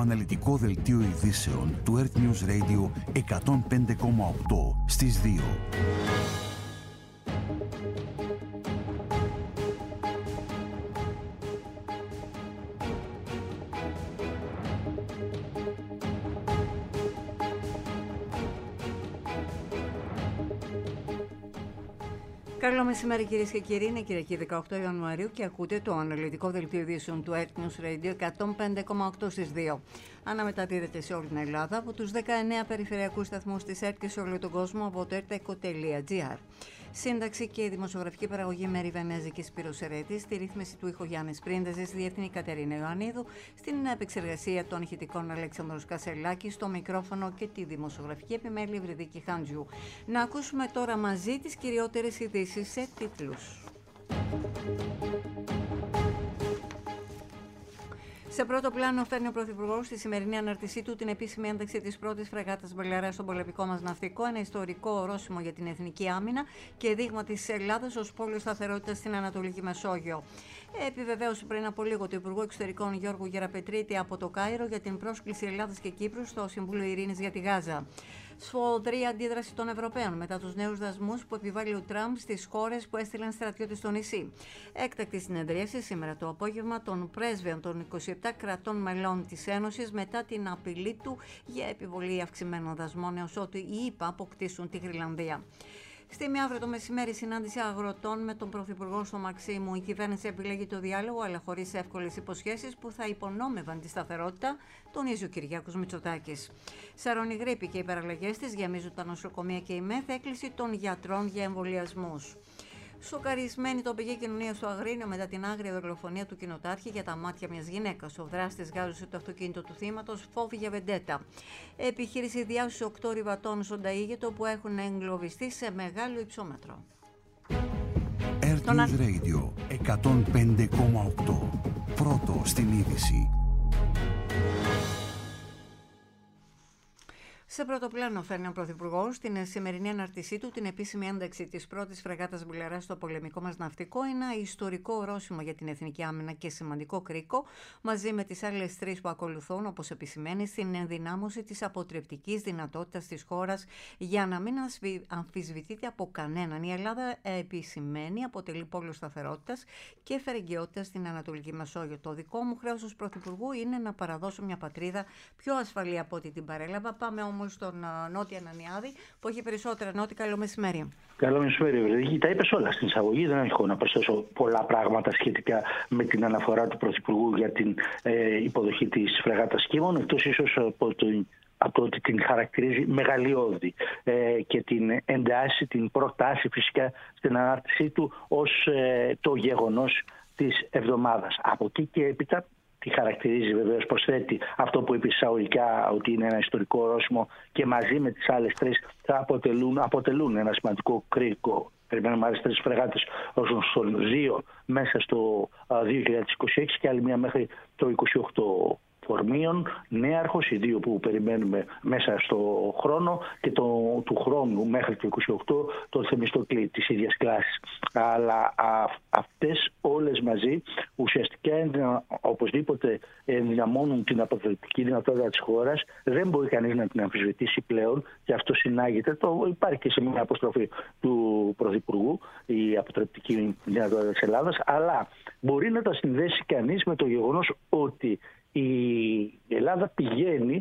αναλυτικό δελτίο ειδήσεων του Earth News Radio 105,8 στις 2. Καλό μεσημέρι κυρίες και κύριοι, είναι Κυριακή 18 Ιανουαρίου και ακούτε το αναλυτικό δελτίο ειδήσεων του Earth News Radio 105,8 στις 2. Αναμεταδίδεται σε όλη την Ελλάδα από τους 19 περιφερειακούς σταθμούς της ΕΡΤ και σε όλο τον κόσμο από το erteco.gr. Σύνταξη και δημοσιογραφική παραγωγή Μέρη Βενέζη και Σπύρος Ερέτης, στη ρύθμιση του ήχου Γιάννης Πρίντεζης, διεύθυνη Κατερίνα Ιωαννίδου, στην επεξεργασία των ηχητικών Αλέξανδρος Κασελάκης, στο μικρόφωνο και τη δημοσιογραφική επιμέλεια Ευρυδίκη Χάντζιου. Να ακούσουμε τώρα μαζί τις κυριότερες ειδήσεις σε τίτλους. Σε πρώτο πλάνο φέρνει ο Πρωθυπουργός στη σημερινή ανάρτησή του την επίσημη ένταξη της πρώτης φρεγάτας Μπελαρά στον πολεμικό μας ναυτικό, ένα ιστορικό ορόσημο για την εθνική άμυνα και δείγμα της Ελλάδας ως πόλης σταθερότητας στην Ανατολική Μεσόγειο. Επιβεβαίωσε πριν από λίγο το Υπουργό Εξωτερικών Γιώργου Γεραπετρίτη από το Κάιρο για την πρόσκληση Ελλάδας και Κύπρου στο Συμβούλιο Ειρήνης για τη Γάζα. Σφοδρή αντίδραση των Ευρωπαίων μετά τους νέους δασμούς που επιβάλλει ο Τραμπ στις χώρες που έστειλαν στρατιώτες στο νησί. Έκτακτη συνεδρίαση σήμερα το απόγευμα των πρέσβεων των 27 κρατών μελών της Ένωσης μετά την απειλή του για επιβολή αυξημένων δασμών έως ότου οι ΗΠΑ αποκτήσουν τη Γροιλανδία. Στη μία αύριο το μεσημέρι, συνάντηση αγροτών με τον Πρωθυπουργό στο Μαξίμου. Η κυβέρνηση επιλέγει το διάλογο, αλλά χωρίς εύκολες υποσχέσεις που θα υπονόμευαν τη σταθερότητα, τονίζει ο Κυριάκος Μητσοτάκης. Σαρώνει γρίπη και οι παραλλαγές της γεμίζουν τα νοσοκομεία και η ΜΕΘ, έκκληση των γιατρών για εμβολιασμούς. Σοκαρισμένη τοπική κοινωνία στο Αγρίνιο μετά την άγρια δολοφονία του κοινοτάρχη για τα μάτια μιας γυναίκας. Ο δράστης γάζωσε το αυτοκίνητο του θύματος, φόβη για βεντέτα. Επιχείρηση διάσωσης 8 ρηβατών στον Ταΐγετο που έχουν εγκλωβιστεί σε μεγάλο υψόμετρο. Earth News Radio 105,8. Πρώτο στην είδηση. Σε πρώτο πλάνο φέρνει ο Πρωθυπουργός στην σημερινή αναρτησή του την επίσημη ένταξη της πρώτης φρεγάτας Μπουλερά στο πολεμικό μας ναυτικό, ένα ιστορικό ορόσημο για την εθνική άμυνα και σημαντικό κρίκο, μαζί με τις άλλες τρεις που ακολουθούν, όπως επισημαίνει, στην ενδυνάμωση της αποτρεπτικής δυνατότητας της χώρας για να μην αμφισβητείται από κανέναν. Η Ελλάδα, επισημαίνει, αποτελεί πόλο σταθερότητας και φερεγγιότητας στην Ανατολική Μεσόγειο. Το δικό μου χρέος ως Πρωθυπουργού είναι να παραδώσω μια πατρίδα πιο ασφαλή από ό,τι την παρέλαβα. Πάμε όμως στον Νότι Ανανιάδη που έχει περισσότερα. Νότι, καλό μεσημέρι. Καλό μεσημέρι, Ευρυδίκη. Τα είπες όλα στην εισαγωγή. Δεν έχω να προσθέσω πολλά πράγματα σχετικά με την αναφορά του Πρωθυπουργού για την υποδοχή της φρεγάτας Κίμων, εκτός ίσως από το ότι την χαρακτηρίζει μεγαλειώδη και την εντάσσει, την προτάσει φυσικά στην ανάρτησή του ως το γεγονός της εβδομάδας. Από εκεί και έπειτα τη χαρακτηρίζει, βεβαίως αυτό που είπε εισαγωγικά, ότι είναι ένα ιστορικό ορόσημο και μαζί με τις άλλες τρεις θα αποτελούν ένα σημαντικό κρίκο. Περιμένουμε άλλες τρεις φρεγάτες όσων στον 2 μέσα στο 2026 και άλλη μία μέχρι το 2028. Φορμίων, Νέαρχος, οι δύο που περιμένουμε μέσα στο χρόνο και του χρόνου μέχρι το 28 το Θεμιστοκλή της ίδιας κλάσης. Αλλά αυτές όλες μαζί ουσιαστικά οπωσδήποτε ενδυναμώνουν την αποτελεσματική δυνατότητα της χώρας. Δεν μπορεί κανείς να την αμφισβητήσει πλέον και αυτό συνάγεται. Υπάρχει και σε μια αποστροφή του Πρωθυπουργού η αποτρεπτική δυνατότητα της Ελλάδας, αλλά μπορεί να τα συνδέσει κανείς με το γεγονός ότι η Ελλάδα πηγαίνει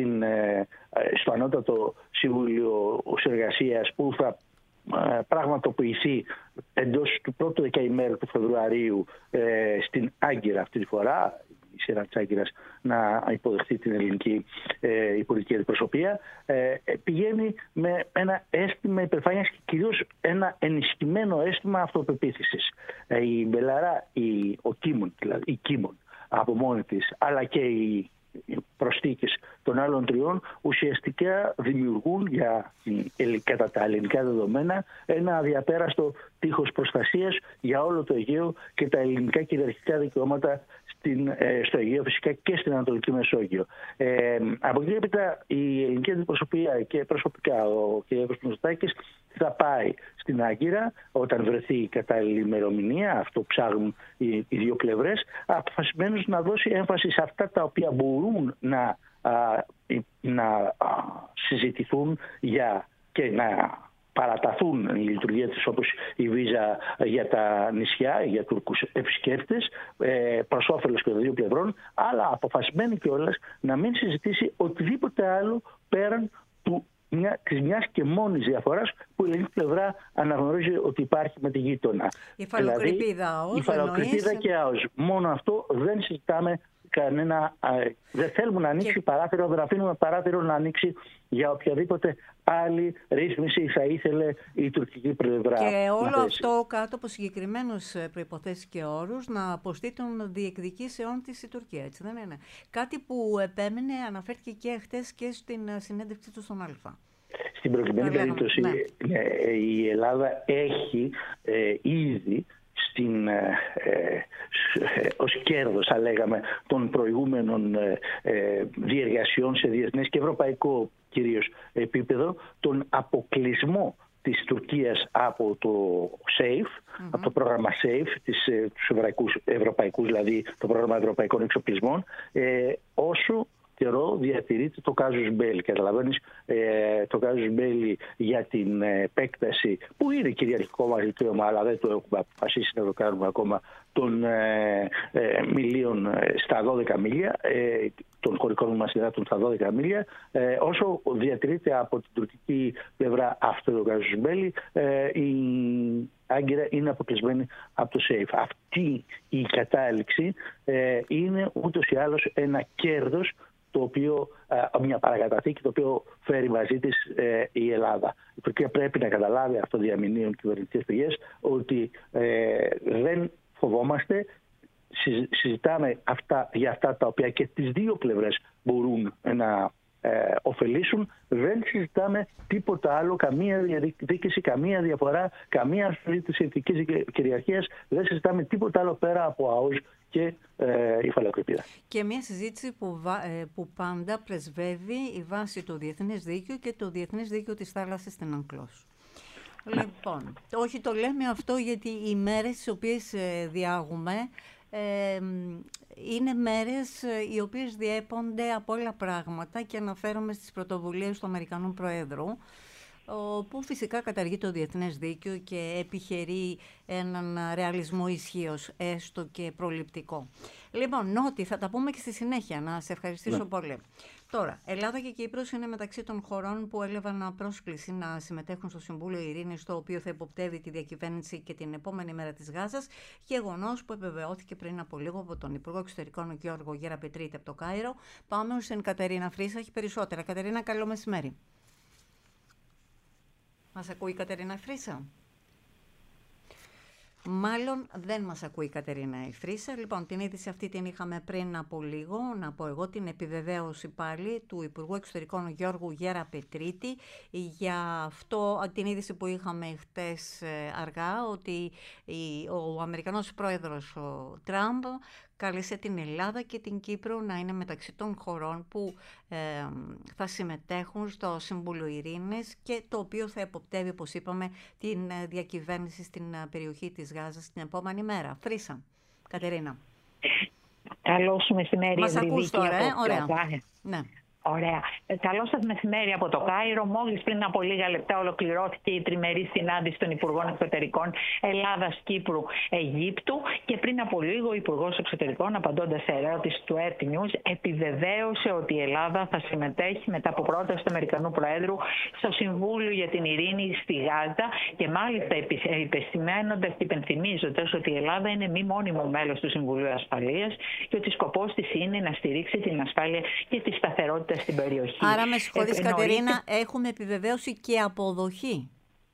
στο Ανώτατο Συμβούλιο Συνεργασίας που θα πραγματοποιηθεί εντός του πρώτου δεκαημέρου του Φεβρουαρίου στην Άγκυρα αυτή τη φορά, η σειρά της Άγκυρας να υποδεχθεί την ελληνική υπουργική αντιπροσωπεία, πηγαίνει με ένα αίσθημα υπερφάνειας και κυρίως ένα ενισχυμένο αίσθημα αυτοπεποίθησης. Η Μπελαρά, ο Κίμων, δηλαδή η Κίμων από μόνη της, αλλά και οι προσθήκες των άλλων τριών ουσιαστικά δημιουργούν κατά τα ελληνικά δεδομένα ένα αδιαπέραστο τείχος προστασίας για όλο το Αιγαίο και τα ελληνικά κυριαρχικά δικαιώματα στο Αιγαίο φυσικά και στην Ανατολική Μεσόγειο. Από εκεί έπειτα η ελληνική αντιπροσωπεία και προσωπικά ο κ. Μητσοτάκης θα πάει στην Άγκυρα όταν βρεθεί η κατάλληλη ημερομηνία, αυτό ψάχνουν οι δύο πλευρές, αποφασισμένους να δώσει έμφαση σε αυτά τα οποία μπορούν να συζητηθούν και να παραταθούν η λειτουργία της, όπως η βίζα για τα νησιά, για Τούρκους επισκέπτες, προς όφελος και των δύο πλευρών, αλλά αποφασισμένη κιόλας να μην συζητήσει οτιδήποτε άλλο πέραν της μιας και μόνης διαφοράς που η ελληνική πλευρά αναγνωρίζει ότι υπάρχει με τη γείτονα. Η υφαλοκρηπίδα ΑΟΣ. Η υφαλοκρηπίδα και ΑΟΣ. Μόνο αυτό, δεν συζητάμε δεν θέλουμε να ανοίξει παράθυρο, δεν αφήνουμε παράθυρο να ανοίξει για οποιαδήποτε άλλη ρύθμιση θα ήθελε η τουρκική πλευρά. Και όλο αυτό κάτω από συγκεκριμένους προϋποθέσεις και όρους να αποστεί των διεκδικήσεων της η Τουρκία, έτσι δεν είναι? Κάτι που επέμενε, αναφέρθηκε και χτες και στην συνέντευξή του στον Αλφα. Στην προκειμένη περίπτωση η Ελλάδα έχει ήδη ως κέρδος, θα λέγαμε, των προηγούμενων διεργασιών σε διεθνές και ευρωπαϊκό κυρίως επίπεδο, τον αποκλεισμό της Τουρκίας από το SAFE, από το πρόγραμμα SAFE, τους ευρωπαϊκούς, δηλαδή το πρόγραμμα ευρωπαϊκών εξοπλισμών, όσο καιρό διατηρείται το casus belli. Καταλαβαίνεις, το casus belli για την επέκταση, που είναι κυριαρχικό μας δικαίωμα, αλλά δεν το έχουμε αποφασίσει να το κάνουμε ακόμα, των μιλίων στα 12 μίλια, των χωρικών μας υδάτων στα 12 μίλια, όσο διατηρείται από την τουρκική πλευρά αυτό το casus belli, η Άγκυρα είναι αποκλεισμένη από το SAFE. Αυτή η κατάληξη είναι ούτως ή άλλως ένα κέρδος, το οποίο, μια παρακαταθήκη, το οποίο φέρει μαζί της η Ελλάδα. Η Τουρκία πρέπει να καταλάβει, αυτό διαμηνύουν κυβερνητικές πηγές, ότι δεν φοβόμαστε, συζητάμε για αυτά τα οποία και τις δύο πλευρές μπορούν να ωφελήσουν, δεν συζητάμε τίποτα άλλο, καμία διεκδίκηση, καμία διαφορά, καμία αμφιβολία της εθνικής κυριαρχίας, δεν συζητάμε τίποτα άλλο πέρα από ΑΟΣ και υφαλοκρηπίδα. Και μια συζήτηση που πάντα πρεσβεύει η βάση του διεθνές δίκαιου και το διεθνές δίκαιο της θάλασσας στην UNCLOS. Λοιπόν, όχι το λέμε αυτό γιατί οι μέρες τις οποίες διάγουμε είναι μέρες οι οποίες διέπονται από όλα πράγματα, και αναφέρομαι στις πρωτοβουλίες του Αμερικανού Προέδρου, που φυσικά καταργεί το διεθνές δίκαιο και επιχειρεί έναν ρεαλισμό ισχύος, έστω και προληπτικό. Λοιπόν, Νότι, θα τα πούμε και στη συνέχεια. Να σε ευχαριστήσω πολύ. Τώρα, Ελλάδα και Κύπρος είναι μεταξύ των χωρών που έλαβαν πρόσκληση να συμμετέχουν στο Συμβούλιο Ειρήνης, το οποίο θα υποπτεύει τη διακυβέρνηση και την επόμενη μέρα της Γάζας, γεγονός που επιβεβαιώθηκε πριν από λίγο από τον Υπουργό Εξωτερικών Γιώργο Γεραπετρίτη από το Κάιρο. Πάμε στην Κατερίνα Φρίσα, έχει περισσότερα. Κατερίνα, καλό μεσημέρι. Μας ακούει η Κατερίνα Φρίσα? Μάλλον δεν μας ακούει η Κατερίνα Φρίσα. Λοιπόν, την είδηση αυτή την είχαμε πριν από λίγο. Να πω εγώ την επιβεβαίωση πάλι του Υπουργού Εξωτερικών Γιώργου Γεραπετρίτη για αυτό, την είδηση που είχαμε χτες αργά, ότι ο Αμερικανός πρόεδρος ο Τραμπ κάλεσε την Ελλάδα και την Κύπρο να είναι μεταξύ των χωρών που θα συμμετέχουν στο Συμβούλιο Ειρήνης, και το οποίο θα εποπτεύει, όπως είπαμε, την διακυβέρνηση στην περιοχή της Γάζας την επόμενη μέρα. Φρίσα, Κατερίνα. Καλό σου μεσημέρι. Μας ακούς τώρα, ωραία. Ναι. Ωραία. Καλό σας μεσημέρι από το Κάιρο. Μόλις πριν από λίγα λεπτά ολοκληρώθηκε η τριμερή συνάντηση των Υπουργών Εξωτερικών Ελλάδας, Κύπρου, Αιγύπτου, και πριν από λίγο ο Υπουργός Εξωτερικών, απαντώντας σε ερώτηση του RT News, επιβεβαίωσε ότι η Ελλάδα θα συμμετέχει μετά από πρόταση του Αμερικανού Προέδρου στο Συμβούλιο για την Ειρήνη στη Γάζα, και μάλιστα επισημένοντας και υπενθυμίζοντας ότι η Ελλάδα είναι μη μόνιμο μέλος του Συμβουλίου Ασφαλείας και ότι σκοπός της είναι να στηρίξει την ασφάλεια και τη σταθερότητα στην περιοχή. Άρα, με συγχωρείς Κατερίνα, έχουμε επιβεβαίωση και αποδοχή.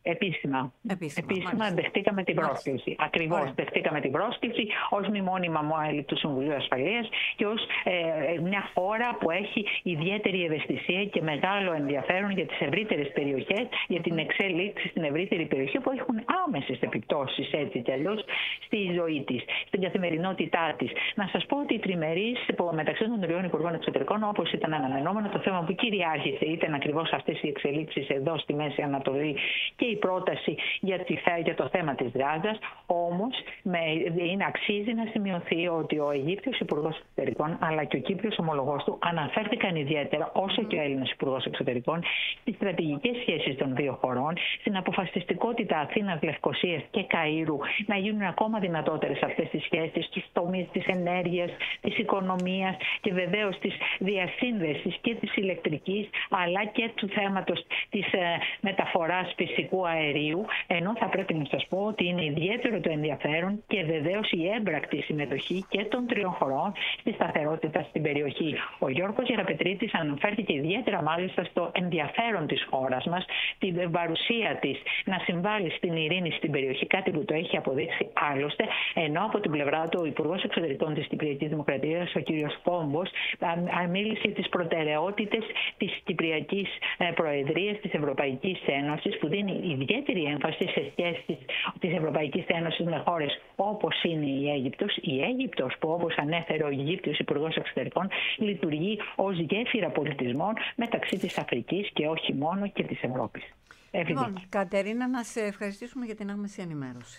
Επίσημα δεχτήκαμε την πρόσκληση. Ακριβώς, δεχτήκαμε την πρόσκληση ως μη μόνιμα μέλη του Συμβουλίου Ασφαλείας και ως μια χώρα που έχει ιδιαίτερη ευαισθησία και μεγάλο ενδιαφέρον για τις ευρύτερες περιοχές, για την εξέλιξη στην ευρύτερη περιοχή που έχουν άμεσες επιπτώσεις έτσι κι αλλιώς στη ζωή της, στην καθημερινότητά της. Να σας πω ότι οι τριμερείς μεταξύ των τριών Υπουργών Εξωτερικών, όπως ήταν αναμενόμενο, το θέμα που κυριάρχησε ήταν ακριβώς αυτές οι εξελίξεις εδώ στη Μέση Ανατολή και η πρόταση για το θέμα της Γάζας. Όμως αξίζει να σημειωθεί ότι ο Αιγύπτιος Υπουργός Εξωτερικών αλλά και ο Κύπριος ομολογός του αναφέρθηκαν ιδιαίτερα, όσο και ο Έλληνας Υπουργός Εξωτερικών, στις στρατηγικές σχέσεις των δύο χωρών, στην αποφασιστικότητα Αθήνας, Λευκωσίας και Καΐρου να γίνουν ακόμα δυνατότερες αυτές τις σχέσεις στους τομείς της ενέργειας, της οικονομίας και βεβαίως της διασύνδεσης και της ηλεκτρικής, αλλά και του θέματος της μεταφοράς φυσικού αερίου, ενώ θα πρέπει να σας πω ότι είναι ιδιαίτερο το ενδιαφέρον και βεβαίως η έμπρακτη συμμετοχή και των τριών χωρών στη σταθερότητα στην περιοχή. Ο Γιώργος Γεραπετρίτης αναφέρθηκε ιδιαίτερα μάλιστα στο ενδιαφέρον της χώρας μας, την παρουσία της να συμβάλλει στην ειρήνη στην περιοχή, κάτι που το έχει αποδείξει άλλωστε, ενώ από την πλευρά του ο Υπουργός Εξωτερικών της Κυπριακής Δημοκρατίας, ο κ. Κόμπος, μίλησε για τις προτεραιότητες της Κυπριακής Προεδρίας της Ευρωπαϊκής Ένωσης, που δίνει ιδιαίτερη έμφαση σε σχέσεις της Ευρωπαϊκής Ένωσης με χώρες όπως είναι η Αίγυπτος. Η Αίγυπτος, που όπως ανέφερε ο Αιγύπτιος Υπουργός Εξωτερικών, λειτουργεί ως γέφυρα πολιτισμών μεταξύ της Αφρικής και όχι μόνο και της Ευρώπης. Λοιπόν, Κατερίνα, να σε ευχαριστήσουμε για την άμεση ενημέρωση.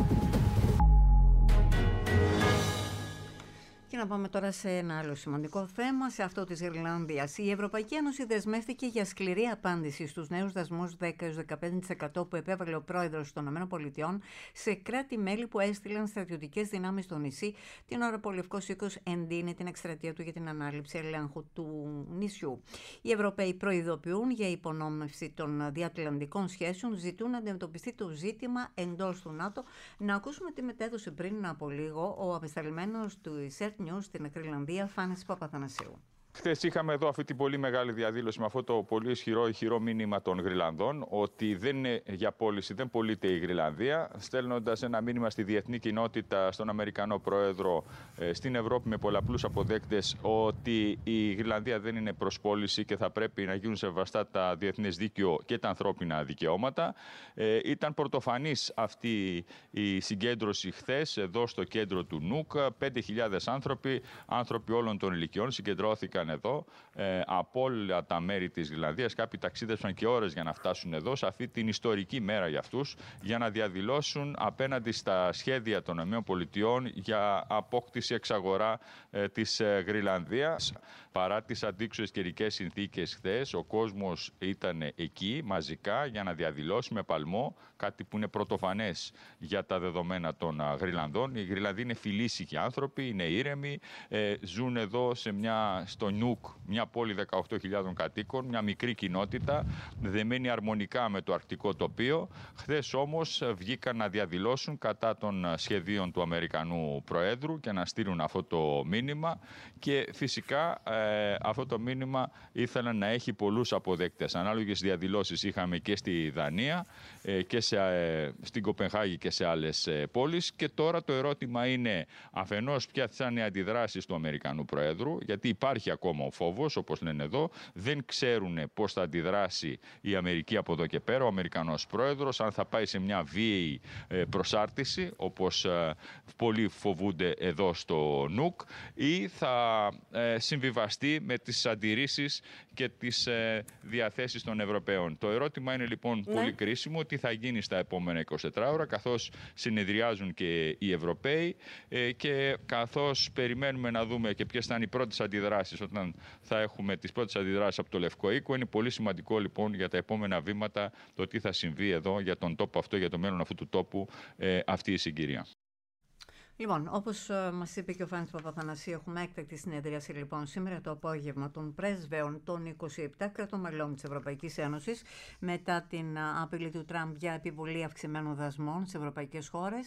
Και να πάμε τώρα σε ένα άλλο σημαντικό θέμα, σε αυτό της Ιρλανδίας. Η Ευρωπαϊκή Ένωση δεσμεύτηκε για σκληρή απάντηση στους νέους δασμούς 10-15% που επέβαλε ο πρόεδρος των ΗΠΑ σε κράτη-μέλη που έστειλαν στρατιωτικές δυνάμεις στο νησί την ώρα που ο Λευκός Οίκος εντείνει την εκστρατεία του για την ανάληψη ελέγχου του νησιού. Οι Ευρωπαίοι προειδοποιούν για υπονόμευση των διατλαντικών σχέσεων, ζητούν να αντιμετωπιστεί το ζήτημα εντός του ΝΑΤΟ. Να ακούσουμε τι μετέδωσε πριν από λίγο ο απεσταλμένος του News στην Γρυλανδία, Φάνης Παπαθανασίου. Χθες είχαμε εδώ αυτή την πολύ μεγάλη διαδήλωση με αυτό το πολύ ηχηρό μήνυμα των Γρυλανδών ότι δεν είναι για πώληση, δεν πωλείται η Γρυλανδία, στέλνοντας ένα μήνυμα στη διεθνή κοινότητα, στον Αμερικανό Πρόεδρο, στην Ευρώπη με πολλαπλούς αποδέκτες, ότι η Γρυλανδία δεν είναι προς πώληση και θα πρέπει να γίνουν σεβαστά τα διεθνές δίκαιο και τα ανθρώπινα δικαιώματα. Ήταν πρωτοφανής αυτή η συγκέντρωση χθες εδώ στο κέντρο του ΝΟΥΚ. 5.000 άνθρωποι όλων των ηλικιών συγκεντρώθηκαν εδώ από όλα τα μέρη της Γρυλανδίας. Κάποιοι ταξίδευσαν και ώρες για να φτάσουν εδώ σε αυτή την ιστορική μέρα για αυτούς, για να διαδηλώσουν απέναντι στα σχέδια των ΗΠΑ για απόκτηση εξαγορά της Γρυλανδίας. Παρά τις αντίξωες καιρικές συνθήκες χθες, ο κόσμος ήταν εκεί μαζικά για να διαδηλώσει με παλμό, κάτι που είναι πρωτοφανές για τα δεδομένα των Γρυλανδών. Οι Γρυλανδοί είναι φιλήσικοι άνθρωποι, είναι ήρεμοι, ζουν εδώ στο Νουκ, μια πόλη 18.000 κατοίκων, μια μικρή κοινότητα, δεμένη αρμονικά με το αρκτικό τοπίο. Χθες όμως βγήκαν να διαδηλώσουν κατά των σχεδίων του Αμερικανού Προέδρου και να στείλουν αυτό το μήνυμα και φυσικά αυτό το μήνυμα ήθελαν να έχει πολλούς αποδέκτες. Ανάλογες διαδηλώσεις είχαμε και στη Δανία και στην Κοπενχάγη και σε άλλες πόλεις και τώρα το ερώτημα είναι αφενός ποιες θα είναι οι αντιδράσεις του Αμερικανού Προέδρου, γιατί υπάρχει ακόμα ο φόβος, όπως λένε εδώ, δεν ξέρουν πώς θα αντιδράσει η Αμερική από εδώ και πέρα, ο Αμερικανός Πρόεδρος, αν θα πάει σε μια βίαιη προσάρτηση, όπως πολλοί φοβούνται εδώ στο ΝΟΥΚ, ή θα συμβιβαστεί με τις αντιρρήσεις και τις διαθέσεις των Ευρωπαίων. Το ερώτημα είναι λοιπόν πολύ κρίσιμο, τι θα γίνει στα επόμενα 24 ώρα, καθώς συνεδριάζουν και οι Ευρωπαίοι και καθώς περιμένουμε να δούμε και ποιες θα είναι οι πρώτες αντιδράσεις όταν θα έχουμε τις πρώτες αντιδράσεις από το Λευκό Οίκο. Είναι πολύ σημαντικό λοιπόν για τα επόμενα βήματα το τι θα συμβεί εδώ για τον τόπο αυτό, για το μέλλον αυτού του τόπου, αυτή η συγκυρία. Λοιπόν, όπως μας είπε και ο Φάνης Παπαθανασίου, έχουμε έκτακτη συνεδρίαση λοιπόν σήμερα το απόγευμα των πρέσβεων των 27 κρατών μελών της Ευρωπαϊκής Ένωσης μετά την απειλή του Τραμπ για επιβολή αυξημένων δασμών σε ευρωπαϊκές χώρες.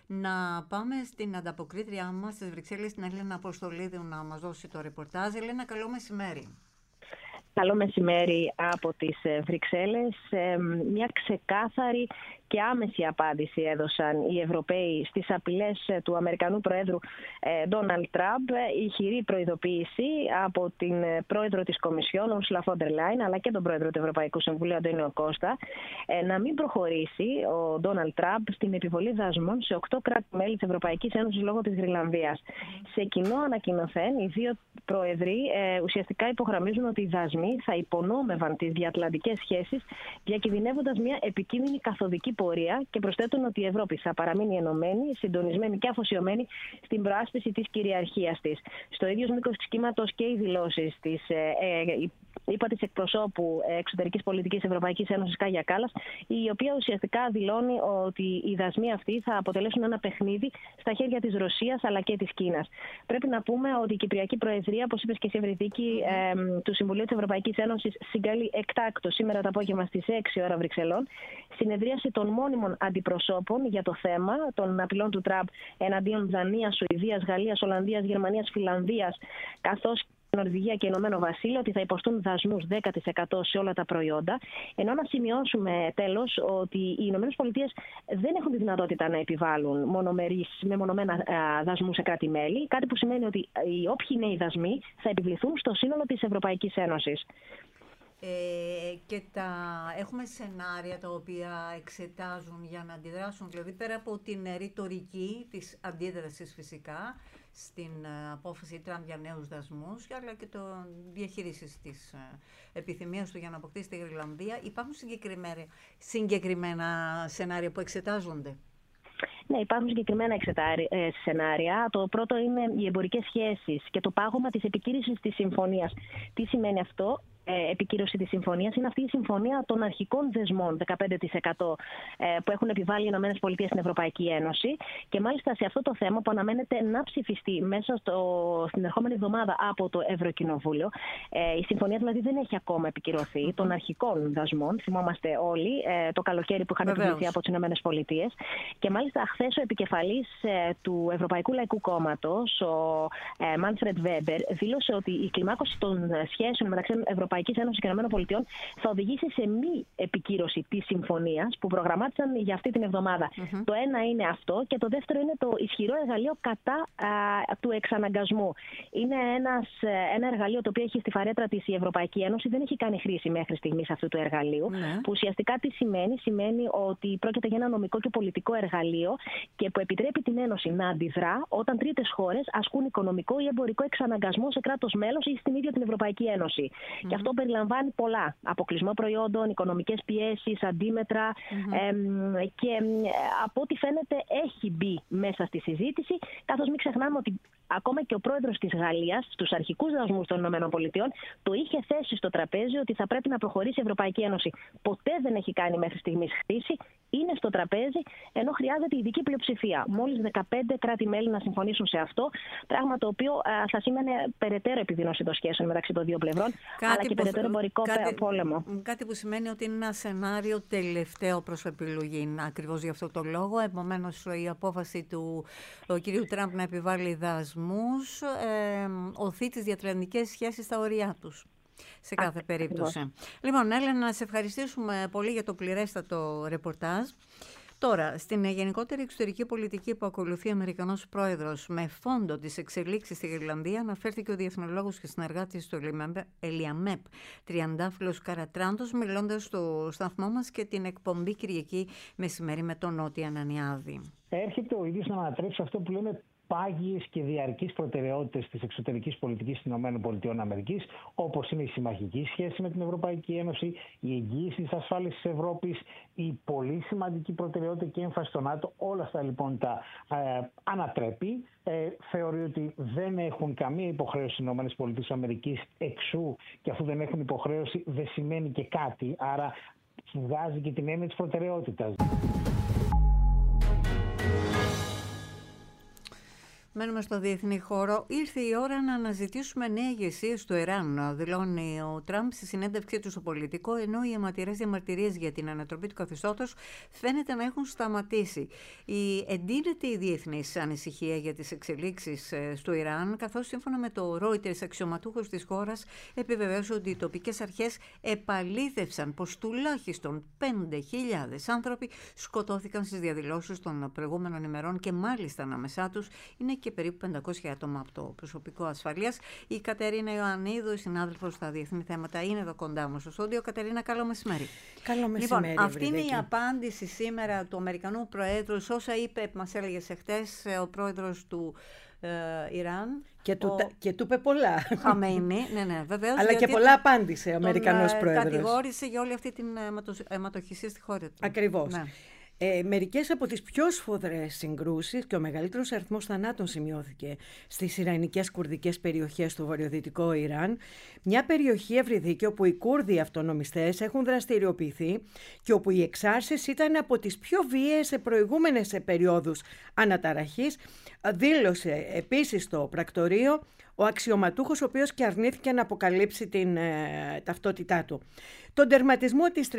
Να πάμε στην ανταποκρίτριά μας στις Βρυξέλλες, την Ελένα Αποστολίδου, να μας δώσει το ρεπορτάζ. Ελένα, καλό μεσημέρι. Καλό μεσημέρι από τις Βρυξέλλες. Μια ξεκάθαρη και άμεση απάντηση έδωσαν οι Ευρωπαίοι στις απειλές του Αμερικανού Προέδρου Ντόναλντ Τραμπ. Ηχηρή προειδοποίηση από την Πρόεδρο της Κομισιόν, Ούρσουλα φον ντερ Λάιεν, αλλά και τον Πρόεδρο του Ευρωπαϊκού Συμβουλίου, Αντώνιο Κώστα, να μην προχωρήσει ο Ντόναλντ Τραμπ στην επιβολή δασμών σε 8 κράτη-μέλη της Ευρωπαϊκής Ένωσης λόγω της Γροιλανδίας. Σε κοινό ανακοινωθέν, οι δύο πρόεδροι ουσιαστικά υπογραμμίζουν ότι οι δασμοί θα υπονόμευαν τις διατλαντικές σχέσεις, διακινδυνεύοντας μια επικίνδυνη καθοδική πορεία, και προσθέτουν ότι η Ευρώπη θα παραμείνει ενωμένη, συντονισμένη και αφοσιωμένη στην προάσπιση της κυριαρχίας της. Στο ίδιο μήκος κύματος και οι δηλώσεις της της εκπροσώπου εξωτερικής πολιτικής Ευρωπαϊκής Ένωσης Κάγια Κάλλας, η οποία ουσιαστικά δηλώνει ότι οι δασμοί αυτοί θα αποτελέσουν ένα παιχνίδι στα χέρια της Ρωσίας αλλά και της Κίνας. Πρέπει να πούμε ότι η Κυπριακή Προεδρία, όπως είπες και εσύ, Ευρυδίκη, του Συμβουλίου της Ευρωπαϊκής Ένωσης συγκαλεί εκτάκτο σήμερα το απόγευμα στις 6 ώρα Βρυξελών συνεδρίαση των μόνιμων αντιπροσώπων για το θέμα των απειλών του Τραμπ εναντίον Δανίας, Σουηδίας, Γαλλίας, Ολλανδίας, Γερμανίας, Φιλανδίας, καθώς Νορβηγία και Ηνωμένο Βασίλειο, ότι θα υποστούν δασμούς 10% σε όλα τα προϊόντα. Ενώ να σημειώσουμε τέλος ότι οι Ηνωμένες Πολιτείες δεν έχουν τη δυνατότητα να επιβάλλουν μονομερείς μεμονωμένα δασμούς σε κράτη-μέλη, κάτι που σημαίνει ότι οι όποιοι νέοι δασμοί θα επιβληθούν στο σύνολο της Ευρωπαϊκής Ένωσης. Και έχουμε σενάρια τα οποία εξετάζουν για να αντιδράσουν, δηλαδή πέρα από την ρητορική της αντίδρασης φυσικά στην απόφαση Τραμπ για νέους δασμούς, αλλά και το διαχείριση της επιθυμίας του για να αποκτήσει τη Γροιλανδία. Υπάρχουν συγκεκριμένα σενάρια που εξετάζονται? Ναι, υπάρχουν συγκεκριμένα σενάρια. Το πρώτο είναι οι εμπορικές σχέσεις και το πάγωμα της επικύρωσης της συμφωνίας. Τι σημαίνει αυτό? Επικύρωση της συμφωνίας είναι αυτή η συμφωνία των αρχικών δεσμών 15% που έχουν επιβάλει οι Ηνωμένες Πολιτείες στην Ευρωπαϊκή Ένωση, και μάλιστα σε αυτό το θέμα που αναμένεται να ψηφιστεί μέσα στην ερχόμενη εβδομάδα από το Ευρωκοινοβούλιο. Η συμφωνία δηλαδή δεν έχει ακόμα επικυρωθεί των αρχικών δασμών. Θυμόμαστε όλοι το καλοκαίρι που είχαν επιβληθεί από τις Ηνωμένες Πολιτείες. Και μάλιστα χθες ο επικεφαλής του Ευρωπαϊκού Λαϊκού Κόμματος, ο Μάνφρεντ Βέμπερ, δήλωσε ότι η κλιμάκωση των σχέσεων μεταξύ Ευρωπαϊκής Ένωσης και ΗΠΑ θα οδηγήσει σε μη επικύρωση της συμφωνίας που προγραμμάτισαν για αυτή την εβδομάδα. Το ένα είναι αυτό, και το δεύτερο είναι το ισχυρό εργαλείο κατά του εξαναγκασμού. Είναι ένα εργαλείο το οποίο έχει στη φαρέτρα της η Ευρωπαϊκή Ένωση, δεν έχει κάνει χρήση μέχρι στιγμής αυτού του εργαλείου. Που ουσιαστικά τι σημαίνει? Σημαίνει ότι πρόκειται για ένα νομικό και πολιτικό εργαλείο και που επιτρέπει την Ένωση να αντιδρά όταν τρίτες χώρες ασκούν οικονομικό ή εμπορικό εξαναγκασμό σε κράτος μέλος ή στην ίδια την Ευρωπαϊκή Ένωση. Και αυτό περιλαμβάνει πολλά. Αποκλεισμό προϊόντων, οικονομικές πιέσεις, αντίμετρα, και από ό,τι φαίνεται έχει μπει μέσα στη συζήτηση, καθώς μην ξεχνάμε ότι ακόμα και ο πρόεδρος της Γαλλίας, στους αρχικούς δασμούς των ΗΠΑ, το είχε θέσει στο τραπέζι ότι θα πρέπει να προχωρήσει η Ευρωπαϊκή Ένωση. Ποτέ δεν έχει κάνει μέχρι στιγμής χρήση. Είναι στο τραπέζι, ενώ χρειάζεται ειδική πλειοψηφία. Μόλις 15 κράτη-μέλη να συμφωνήσουν σε αυτό, πράγμα το οποίο θα σήμαινε περαιτέρω επιδείνωση των σχέσεων μεταξύ των δύο πλευρών, αλλά και περαιτέρω εμπορικό πόλεμο. Κάτι που σημαίνει ότι είναι ένα σενάριο τελευταίο προς επιλογή, ακριβώς γι' αυτό το λόγο. Επομένως, η απόφαση του κυρίου Τραμπ να επιβάλλει δασμούς οθεί τις διατλαντικές σχέσεις στα ωριά τους. Σε κάθε περίπτωση. Λοιπόν, Έλενα, να σε ευχαριστήσουμε πολύ για το πληρέστατο ρεπορτάζ. Τώρα, στην γενικότερη εξωτερική πολιτική που ακολουθεί ο Αμερικανός πρόεδρος με φόντο τις εξελίξεις στη Γροιλανδία, αναφέρθηκε ο διεθνολόγος και συνεργάτης του Ελιαμέπ, Τριαντάφυλλος Καρατράντος, μιλώντας στο σταθμό μας και την εκπομπή Κυριακή μεσημέρι με τον Νότι Ανανιάδη. Έρχεται ο ίδιος να ανατρέψει αυτό που λένε πάγιες και διαρκείς προτεραιότητες της εξωτερικής πολιτικής των ΗΠΑ, όπως είναι η συμμαχική σχέση με την Ευρωπαϊκή Ένωση, η εγγύηση της ασφάλειας της Ευρώπης, η πολύ σημαντική προτεραιότητα και έμφαση στο ΝΑΤΟ. Όλα αυτά λοιπόν τα ανατρέπει. Θεωρεί ότι δεν έχουν καμία υποχρέωση οι ΗΠΑ εξού, και αφού δεν έχουν υποχρέωση δεν σημαίνει και κάτι, άρα βγάζει και την έννοια της προτεραιότητας. Μένουμε στο διεθνή χώρο. Ήρθε η ώρα να αναζητήσουμε νέα ηγεσία στο Ιράν, δηλώνει ο Τραμπ στη συνέντευξή του στο Πολιτικό, ενώ οι αιματηρές διαμαρτυρίες για την ανατροπή του καθεστώτος φαίνεται να έχουν σταματήσει. Εντείνεται η διεθνής ανησυχία για τις εξελίξεις στο Ιράν, καθώς σύμφωνα με το Reuters, αξιωματούχος της χώρας επιβεβαίωσε ότι οι τοπικές αρχές επαλήθευσαν πως τουλάχιστον 5.000 άνθρωποι σκοτώθηκαν στις διαδηλώσεις των προηγούμενων ημερών και μάλιστα ανάμεσά τους είναι και περίπου 500 άτομα από το προσωπικό ασφαλείας. Η Κατερίνα Ιωαννίδου, η συνάδελφος στα διεθνή θέματα, είναι εδώ κοντά μου στο στούντιο. Κατερίνα, καλό μεσημέρι. Καλό μεσημέρι. Λοιπόν, αυτή είναι η απάντηση σήμερα του Αμερικανού Προέδρου, όσα είπε, μας έλεγε εχθές, ο πρόεδρος του Ιραν. Και του είπε πολλά. Χαμέινι, ναι, βεβαίως. Αλλά και πολλά απάντησε ο Αμερικανός Πρόεδρος. Κατηγόρησε για όλη αυτή την αιματοχυσία στη χώρα του. Ακριβώς. Ναι. Μερικές από τις πιο σφοδρές συγκρούσεις και ο μεγαλύτερος αριθμός θανάτων σημειώθηκε στις ιρανικές κουρδικές περιοχές του βορειοδυτικό Ιράν, μια περιοχή ευρυδίκη όπου οι Κούρδοι αυτονομιστές έχουν δραστηριοποιηθεί και όπου οι εξάρσεις ήταν από τις πιο βίαιες σε προηγούμενες περιόδους αναταραχής, δήλωσε επίσης το πρακτορείο ο αξιωματούχος, ο οποίος και αρνήθηκε να αποκαλύψει την ταυτότητά του. Τον τερματισμό της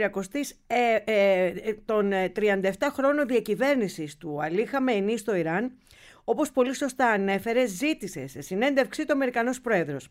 37χρονων διακυβέρνησης του Αλί Χαμεϊνί στο Ιράν, όπως πολύ σωστά ανέφερε, ζήτησε σε συνέντευξή του Αμερικανός Πρόεδρος.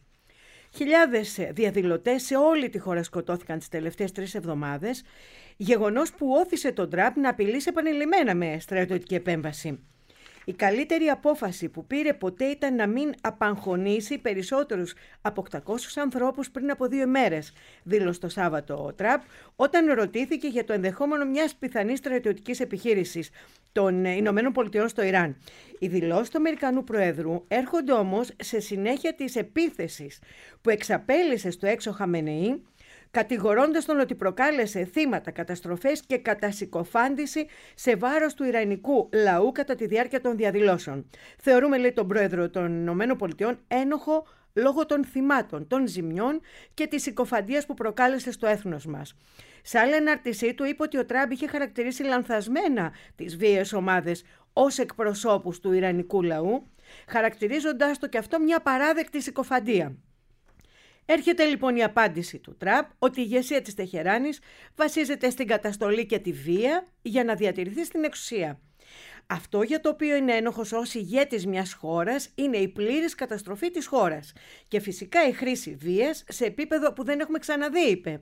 Χιλιάδες διαδηλωτές σε όλη τη χώρα σκοτώθηκαν τις τελευταίες 3 εβδομάδες, γεγονός που όθησε τον Τραμπ να απειλήσει επανειλημμένα με στρατιωτική επέμβαση. Η καλύτερη απόφαση που πήρε ποτέ ήταν να μην απαγχωνίσει περισσότερους από 800 ανθρώπους πριν από 2 ημέρες, δήλωσε το Σάββατο ο Τραμπ, όταν ρωτήθηκε για το ενδεχόμενο μιας πιθανής στρατιωτικής επιχείρησης των Ηνωμένων Πολιτειών στο Ιράν. Οι δηλώσεις του Αμερικανού Προέδρου έρχονται όμως σε συνέχεια της επίθεσης που εξαπέλυσε στο έξω Χαμενεή, κατηγορώντας τον ότι προκάλεσε θύματα, καταστροφές και κατασυκοφάντηση σε βάρος του ιρανικού λαού κατά τη διάρκεια των διαδηλώσεων. Θεωρούμε, λέει, τον πρόεδρο των ΗΠΑ ένοχο λόγω των θυμάτων, των ζημιών και της συκοφαντίας που προκάλεσε στο έθνος μας. Σε άλλη ανάρτησή του είπε ότι ο Τραμπ είχε χαρακτηρίσει λανθασμένα τις βίαιες ομάδες ως εκπροσώπους του ιρανικού λαού, χαρακτηρίζοντάς το και αυτό μια απαράδεκτη συκοφαντία. Έρχεται λοιπόν η απάντηση του Τραμπ ότι η ηγεσία της Τεχεράνης βασίζεται στην καταστολή και τη βία για να διατηρηθεί στην εξουσία. Αυτό για το οποίο είναι ένοχος ως ηγέτης μιας χώρας είναι η πλήρης καταστροφή της χώρας και φυσικά η χρήση βίας σε επίπεδο που δεν έχουμε ξαναδεί, είπε.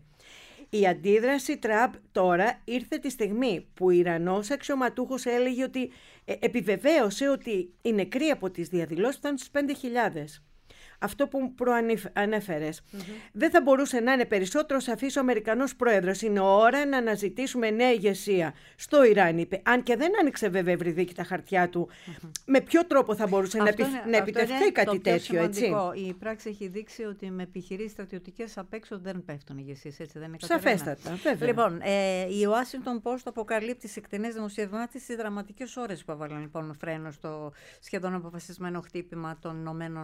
Η αντίδραση Τραμπ τώρα ήρθε τη στιγμή που ο Ιρανός αξιωματούχος έλεγε ότι επιβεβαίωσε ότι οι νεκροί από τις διαδηλώσεις φτάνουν στις 5.000. Αυτό που προανέφερες. Δεν θα μπορούσε να είναι περισσότερο σαφής ο Αμερικανός Πρόεδρος. Είναι ώρα να αναζητήσουμε νέα ηγεσία στο Ιράν, είπε. Αν και δεν άνοιξε βέβαια ευρυδίκη τα χαρτιά του, με ποιο τρόπο θα μπορούσε να επιτευχθεί κάτι τέτοιο, έτσι. Η πράξη έχει δείξει ότι με επιχειρήσεις στρατιωτικές απ' έξω δεν πέφτουν ηγεσίες, έτσι δεν είναι? Σαφέστατα, βέβαια. Λοιπόν, η Washington Post αποκαλύπτει σε εκτενές δημοσιεύματα τις δραματικές ώρες που έβαλαν λοιπόν φρένο στο σχεδόν αποφασισμένο χτύπημα των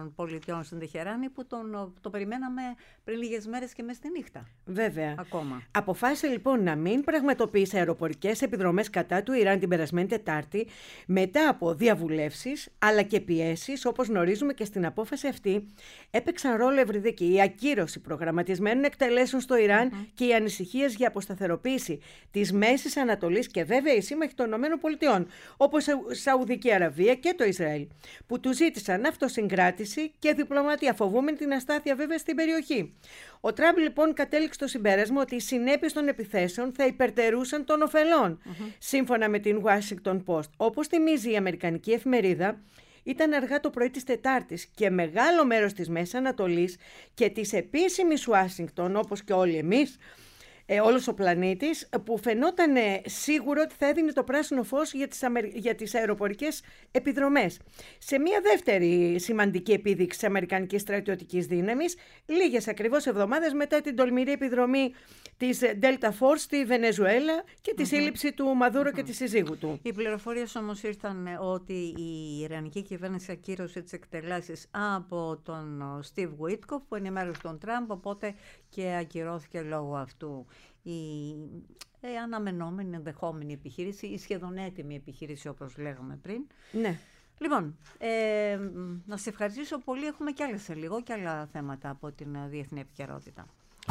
ΗΠΑ στην Τεχεράνη, που το περιμέναμε πριν λίγες μέρες και μες στη νύχτα. Βέβαια. Ακόμα. Αποφάσισε λοιπόν να μην πραγματοποιήσει αεροπορικές επιδρομές κατά του Ιράν την περασμένη Τετάρτη, μετά από διαβουλεύσεις αλλά και πιέσεις, όπως γνωρίζουμε, και στην απόφαση αυτή έπαιξαν ρόλο ευρυδίκη η ακύρωση προγραμματισμένων εκτελέσεων στο Ιράν και οι ανησυχίες για αποσταθεροποίηση της Μέσης Ανατολής και βέβαια οι σύμμαχοι των ΗΠΑ, όπως η Σαουδική Αραβία και το Ισραήλ, που του ζήτησαν αυτοσυγκράτηση και διπλωματία, φοβούμενη την αστάθεια βέβαια στην περιοχή. Ο Τραμπ λοιπόν κατέληξε στο συμπέρασμα ότι οι συνέπειες των επιθέσεων θα υπερτερούσαν των ωφελών, σύμφωνα με την Washington Post. Όπως θυμίζει η αμερικανική εφημερίδα, ήταν αργά το πρωί της Τετάρτης και μεγάλο μέρος της Μέσης Ανατολής και της επίσημης Ουάσιγκτον, όπως και όλοι εμείς, όλος ο πλανήτης, που φαινόταν σίγουρο ότι θα έδινε το πράσινο φως για τις αεροπορικές επιδρομές. Σε μια δεύτερη σημαντική επίδειξη της αμερικανικής στρατιωτικής δύναμης, λίγες ακριβώς εβδομάδες μετά την τολμηρή επιδρομή της Delta Force στη Βενεζουέλα και τη σύλληψη του Μαδούρο και της συζύγου του. Οι πληροφορίες όμως ήρθαν ότι η Ιρανική κυβέρνηση ακύρωσε τις εκτελέσεις από τον Steve Witkoff, που ενημέρωσε τον Τραμπ, οπότε και ακυρώθηκε λόγω αυτού η αναμενόμενη, ενδεχόμενη επιχείρηση, η σχεδόν έτοιμη επιχείρηση, όπως λέγαμε πριν. Ναι. Λοιπόν, να σε ευχαριστήσω πολύ. Έχουμε κι άλλες σε λίγο και άλλα θέματα από την διεθνή επικαιρότητα.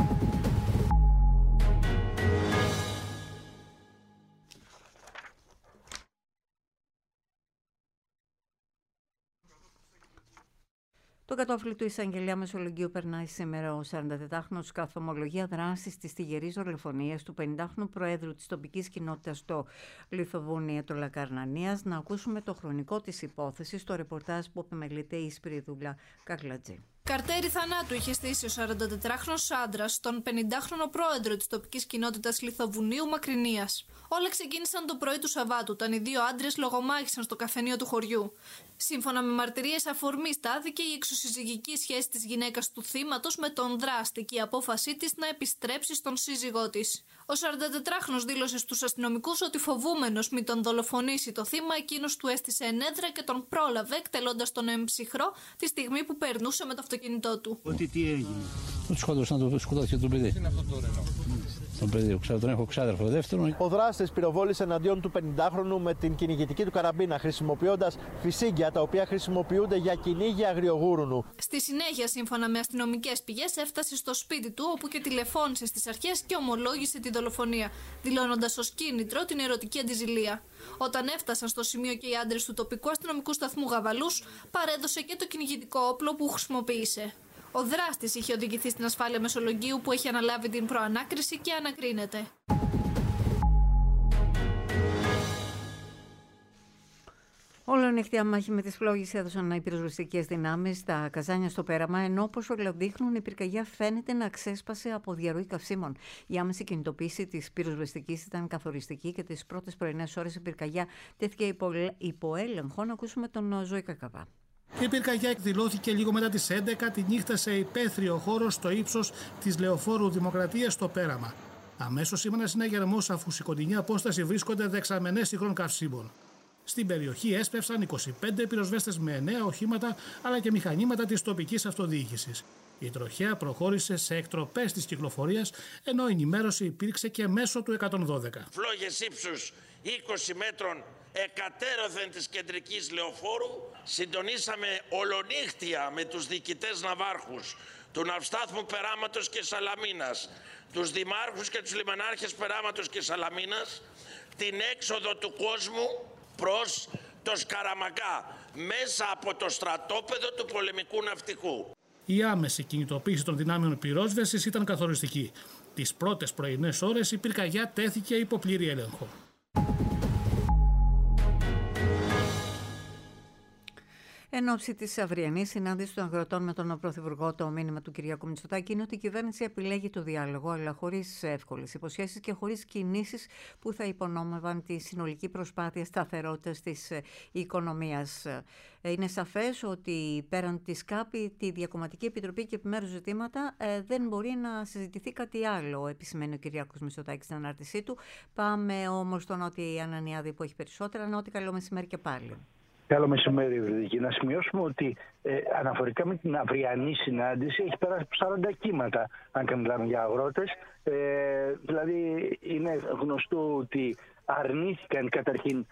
Το κατόφλι του Εισαγγελέα Μεσολογγίου περνάει σήμερα ο 44χρονος καθ' ομολογία δράσης της τυγερής δολοφονίας του 50χρονου Προέδρου της τοπικής κοινότητας στο Λιθοβούνι του Λακαρνανίας. Να ακούσουμε το χρονικό της υπόθεσης στο ρεπορτάζ που επιμελείται η Σπυριδούλα Κακλατζή. Καρτέρι θανάτου είχε στήσει ο 44χρονος άντρας τον 50χρονο πρόεδρο της τοπικής κοινότητας Λιθοβουνίου Μακρινίας. Όλα ξεκίνησαν το πρωί του Σαββάτου, όταν οι δύο άντρες λογομάχησαν στο καφενείο του χωριού. Σύμφωνα με μαρτυρίες αφορμής, στάθηκε η εξωσυζυγική σχέση της γυναίκας του θύματος με τον δράστη και η απόφασή της να επιστρέψει στον σύζυγό της. Ο 44χρονος δήλωσε στους αστυνομικούς ότι φοβούμενος μη τον δολοφονήσει το θύμα, εκείνος του έστησε ενέδρα και τον πρόλαβε, εκτελώντας τον εμψυχρό τη στιγμή που περνούσε με το αυτοκίνητό του. Ότι τι έγινε? Του σκότωσαν, το σκοτώθηκε τον παιδί. Τι είναι αυτό το Ρενό? Τον παιδί, τον έχω ξάδερφο δεύτερο. Ο δράστης πυροβόλησε εναντίον του 50χρονου με την κυνηγητική του καραμπίνα, χρησιμοποιώντας φυσίγγια τα οποία χρησιμοποιούνται για κυνήγι αγριογούρουνου. Στη συνέχεια, σύμφωνα με αστυνομικές πηγές, έφτασε στο σπίτι του, όπου και τηλεφώνησε στις αρχές και ομολόγησε τη δολοφονία, δηλώνοντας ως κίνητρο την ερωτική αντιζηλία. Όταν έφτασαν στο σημείο και οι άντρες του τοπικού αστυνομικού σταθμού Γαβαλούς, παρέδωσε και το κυνηγητικό όπλο που χρησιμοποίησε. Ο δράστης είχε οδηγηθεί στην ασφάλεια Μεσολογγίου, που έχει αναλάβει την προανάκριση και ανακρίνεται. Όλο ανοιχτή μάχη με τις φλόγες έδωσαν οι πυροσβεστικές δυνάμεις στα καζάνια στο πέραμα, ενώ όπως όλα δείχνουν η πυρκαγιά φαίνεται να ξέσπασε από διαρροή καυσίμων. Η άμεση κινητοποίηση της πυροσβεστικής ήταν καθοριστική και τις πρώτες πρωινές ώρες η πυρκαγιά τέθηκε υπό έλεγχο. Να ακούσουμε τον Ζωή Κακαβά. Η πυρκαγιά εκδηλώθηκε λίγο μετά τις 11 τη νύχτα σε υπαίθριο χώρο στο ύψος της Λεωφόρου Δημοκρατίας στο πέραμα. αμέσως ήμουν συναγερμός, αφού σε κοντινή απόσταση βρίσκονται δεξαμενές υγρών καυσίμων. Στην περιοχή έσπευσαν 25 πυροσβέστες με 9 οχήματα αλλά και μηχανήματα της τοπικής αυτοδιοίκησης. Η τροχέα προχώρησε σε εκτροπές της κυκλοφορίας, ενώ η ενημέρωση υπήρξε και μέσω του 112. Φλόγες ύψους 20 μέτρων εκατέρωθεν της κεντρικής λεωφόρου. Συντονίσαμε ολονύχτια με τους διοικητές ναυάρχους του Ναυστάθμου Περάματος και Σαλαμίνας, τους δημάρχους και τους λιμενάρχες Περάματος και Σαλαμίνας, την έξοδο του κόσμου προς το Σκαραμαγκά, μέσα από το στρατόπεδο του πολεμικού ναυτικού. Η άμεση κινητοποίηση των δυνάμεων πυρόσβεσης ήταν καθοριστική. Τις πρώτες πρωινές ώρες η πυρκαγιά τέθηκε υπό πλήρη έλεγχο. Εν ώψη της αυριανής συνάντησης των αγροτών με τον Πρωθυπουργό, το μήνυμα του Κυριάκου Μητσοτάκη είναι ότι η κυβέρνηση επιλέγει το διάλογο, αλλά χωρίς εύκολες υποσχέσεις και χωρίς κινήσεις που θα υπονόμευαν τη συνολική προσπάθεια σταθερότητας της οικονομίας. Είναι σαφές ότι πέραν της ΚΑΠΗ, τη Διακομματική Επιτροπή και επιμέρους ζητήματα δεν μπορεί να συζητηθεί κάτι άλλο, επισημαίνει ο Κυριάκος Μητσοτάκης στην ανάρτησή του. Πάμε όμως στον Νότι Ανανιάδη που έχει περισσότερα. Νότι, καλό μεσημέρι και πάλι. Καλό μεσημέρι, Ευρυδική. Να σημειώσουμε ότι αναφορικά με την αυριανή συνάντηση έχει περάσει 40 κύματα, αν και μιλάμε για αγρότες. Δηλαδή είναι γνωστό ότι αρνήθηκαν καταρχήν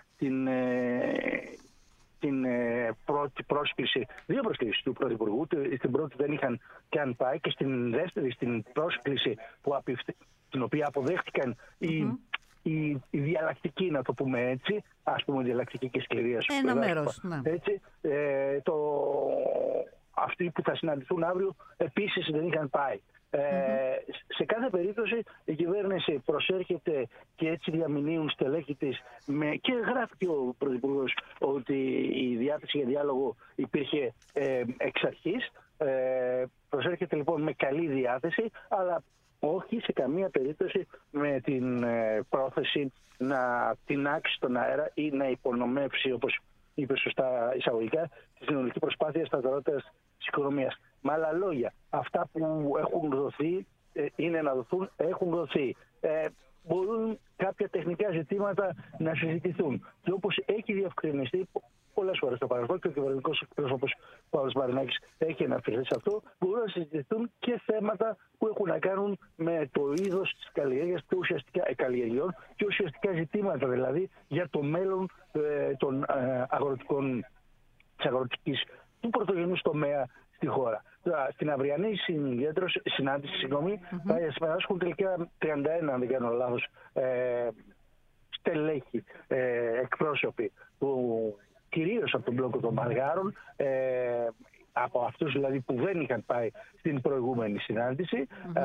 την πρώτη πρόσκληση, δύο προσκλήσεις του Πρωθυπουργού. Στην πρώτη δεν είχαν καν πάει και στην δεύτερη, στην πρόσκληση την οποία αποδέχτηκαν η διαλλακτική, να το πούμε έτσι, ας πούμε διαλλακτική και σκληρία. Ένα μέρος, ναι. Έτσι, αυτοί που θα συναντηθούν αύριο επίσης δεν είχαν πάει. Σε κάθε περίπτωση η κυβέρνηση προσέρχεται και έτσι διαμηνύουν στελέχη της και γράφει και ο Πρωθυπουργός ότι η διάθεση για διάλογο υπήρχε εξ αρχής. Προσέρχεται λοιπόν με καλή διάθεση, αλλά όχι σε καμία περίπτωση με την πρόθεση να τινάξει τον αέρα ή να υπονομεύσει, όπως είπε σωστά εισαγωγικά, τη συνολική προσπάθεια σταθερότητας της οικονομίας. Με άλλα λόγια, αυτά που έχουν δοθεί είναι να δοθούν, έχουν δοθεί. Μπορούν κάποια τεχνικά ζητήματα να συζητηθούν. Και όπως έχει διευκρινιστεί πολλές φορές στο παρελθόν και ο κυβερνητικός εκπρόσωπος Παύλος Μαρινάκης έχει αναφερθεί σε αυτό, μπορούν να συζητηθούν και θέματα που έχουν να κάνουν με το είδος της καλλιέργειας και ουσιαστικά καλλιεργειών και ουσιαστικά ζητήματα δηλαδή για το μέλλον των αγροτικών συνάντηση, θα συμμετάσχουν τελικά 31, αν δεν κάνω λάθος, στελέχη, εκπρόσωποι που κυρίως από τον μπλόκο των Βαλγάρων, από αυτούς δηλαδή που δεν είχαν πάει στην προηγούμενη συνάντηση,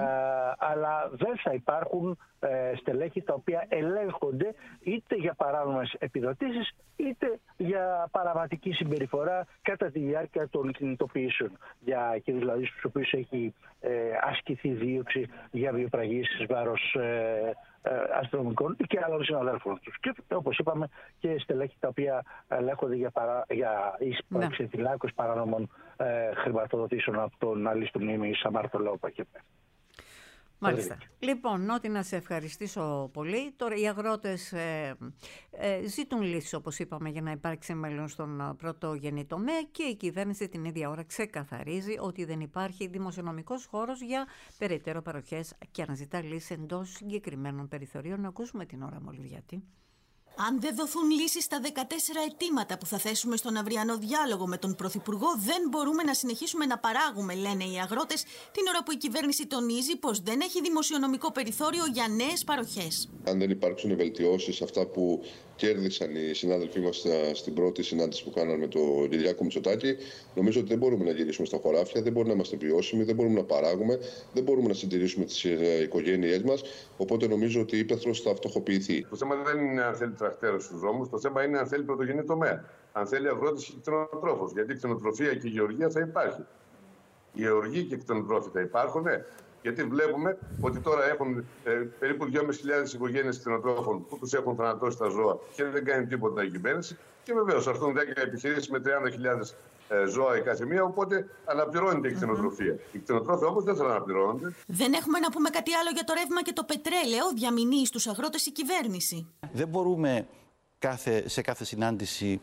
αλλά δεν θα υπάρχουν στελέχη τα οποία ελέγχονται είτε για παράνομες επιδοτήσεις είτε για παραβατική συμπεριφορά κατά τη διάρκεια των κινητοποιήσεων, για εκείνους δηλαδή στους οποίους έχει ασκηθεί δίωξη για βιοπραγήσεις βάρος αστυνομικών και άλλων συναδέλφων τους. Και όπως είπαμε και στελέχη τα οποία ελέγχονται για εξετυλάκωση παράνομων χρηματοδοτήσεων από τον Αλίστου Μνήμη Σαμάρτο Παχεπέ. Μάλιστα. Λοιπόν, Νότι, να σε ευχαριστήσω πολύ. Τώρα οι αγρότες ζητούν λύσεις, όπως είπαμε, για να υπάρξει μέλλον στον πρωτογενή τομέα και η κυβέρνηση την ίδια ώρα ξεκαθαρίζει ότι δεν υπάρχει δημοσιονομικός χώρος για περαιτέρω παροχές και αναζητά λύσεις εντός συγκεκριμένων περιθωρίων. Να ακούσουμε την ώρα Μολυβιάτη. Αν δεν δοθούν λύσεις στα 14 αιτήματα που θα θέσουμε στον αυριανό διάλογο με τον Πρωθυπουργό, δεν μπορούμε να συνεχίσουμε να παράγουμε, λένε οι αγρότες, την ώρα που η κυβέρνηση τονίζει πως δεν έχει δημοσιονομικό περιθώριο για νέες παροχές. Αν δεν υπάρξουν βελτιώσεις, αυτά που κέρδισαν οι συνάδελφοί μας στην πρώτη συνάντηση που κάναμε με τον Κυριάκο Μητσοτάκη, νομίζω ότι δεν μπορούμε να γυρίσουμε στα χωράφια, δεν μπορούμε να είμαστε βιώσιμοι, δεν μπορούμε να παράγουμε, δεν μπορούμε να συντηρήσουμε τις οικογένειες μας. Οπότε νομίζω ότι η ύπαιθρος θα φτωχοποιηθεί. Το θέμα δεν είναι αν θέλει τρακτέρος στους δρόμους, το θέμα είναι αν θέλει πρωτογενή τομέα. Αν θέλει αγρότης και κτηνοτρόφους. Γιατί η κτηνοτροφία και η γεωργία θα υπάρχει. Οι γεωργοί και οι κτηνοτρόφοι θα υπάρχουν. Γιατί βλέπουμε ότι τώρα έχουν περίπου 2.500 οικογένειες κτηνοτρόφων που τους έχουν θανατώσει τα ζώα και δεν κάνει τίποτα η κυβέρνηση. Και βεβαίως έρθουν 10 επιχειρήσεις με 30.000 ζώα η κάθε μία, οπότε αναπληρώνεται η κτηνοτροφία. Οι κτηνοτρόφοι όμως δεν θα αναπληρώνονται. Δεν έχουμε να πούμε κάτι άλλο για το ρεύμα και το πετρέλαιο, διαμηνύει στους αγρότες η κυβέρνηση. Δεν μπορούμε σε κάθε συνάντηση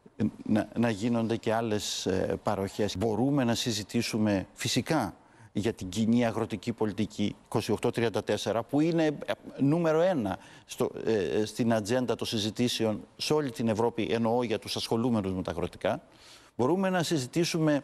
να γίνονται και άλλες παροχές. Μπορούμε να συζητήσουμε φυσικά για την κοινή αγροτική πολιτική 2834, που είναι νούμερο 1 στην ατζέντα των συζητήσεων σε όλη την Ευρώπη, εννοώ για τους ασχολούμενους με τα αγροτικά. Μπορούμε να συζητήσουμε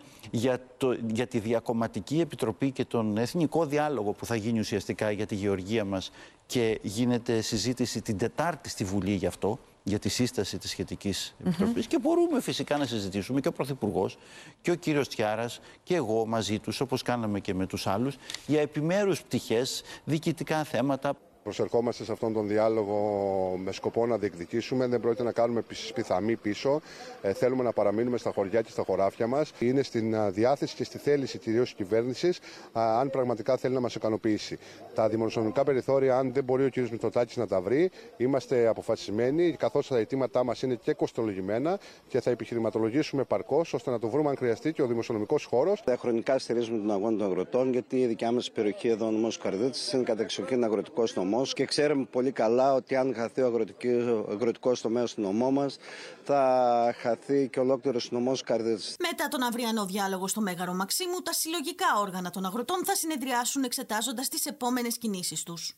για τη Διακομματική Επιτροπή και τον Εθνικό Διάλογο που θα γίνει ουσιαστικά για τη γεωργία μας και γίνεται συζήτηση την Τετάρτη στη Βουλή γι' αυτό, για τη σύσταση της σχετικής επιτροπής. Και μπορούμε φυσικά να συζητήσουμε και ο Πρωθυπουργός και ο κύριος Τιάρας και εγώ μαζί τους, όπως κάναμε και με τους άλλους, για επιμέρους πτυχές, διοικητικά θέματα. Προσερχόμαστε σε αυτόν τον διάλογο με σκοπό να διεκδικήσουμε. Δεν πρόκειται να κάνουμε πιθαμή πίσω. Θέλουμε να παραμείνουμε στα χωριά και στα χωράφια μας. Είναι στην διάθεση και στη θέληση κυρίως της κυβέρνησης, αν πραγματικά θέλει να μας ικανοποιήσει. Τα δημοσιονομικά περιθώρια, αν δεν μπορεί ο κ. Μητσοτάκης να τα βρει, είμαστε αποφασισμένοι, καθώς τα αιτήματά μας είναι και κοστολογημένα και θα επιχειρηματολογήσουμε παρκώς ώστε να το βρούμε αν χρειαστεί και ο δημοσιονομικός χώρος. Χρονικά στηρίζουμε τον αγώνα των αγροτών, γιατί η δικιά μας περιοχή εδώ, ο νομός Καρδίτσης, είναι κατεξοχήν αγροτικός νομός. Και ξέρουμε πολύ καλά ότι αν χαθεί ο αγροτικός τομέας στο νομό μας, θα χαθεί και ολόκληρος νομός Καρδίτσης. Μετά τον αυριανό διάλογο στο Μέγαρο Μαξίμου, τα συλλογικά όργανα των αγροτών θα συνεδριάσουν εξετάζοντας τις επόμενες κινήσεις τους.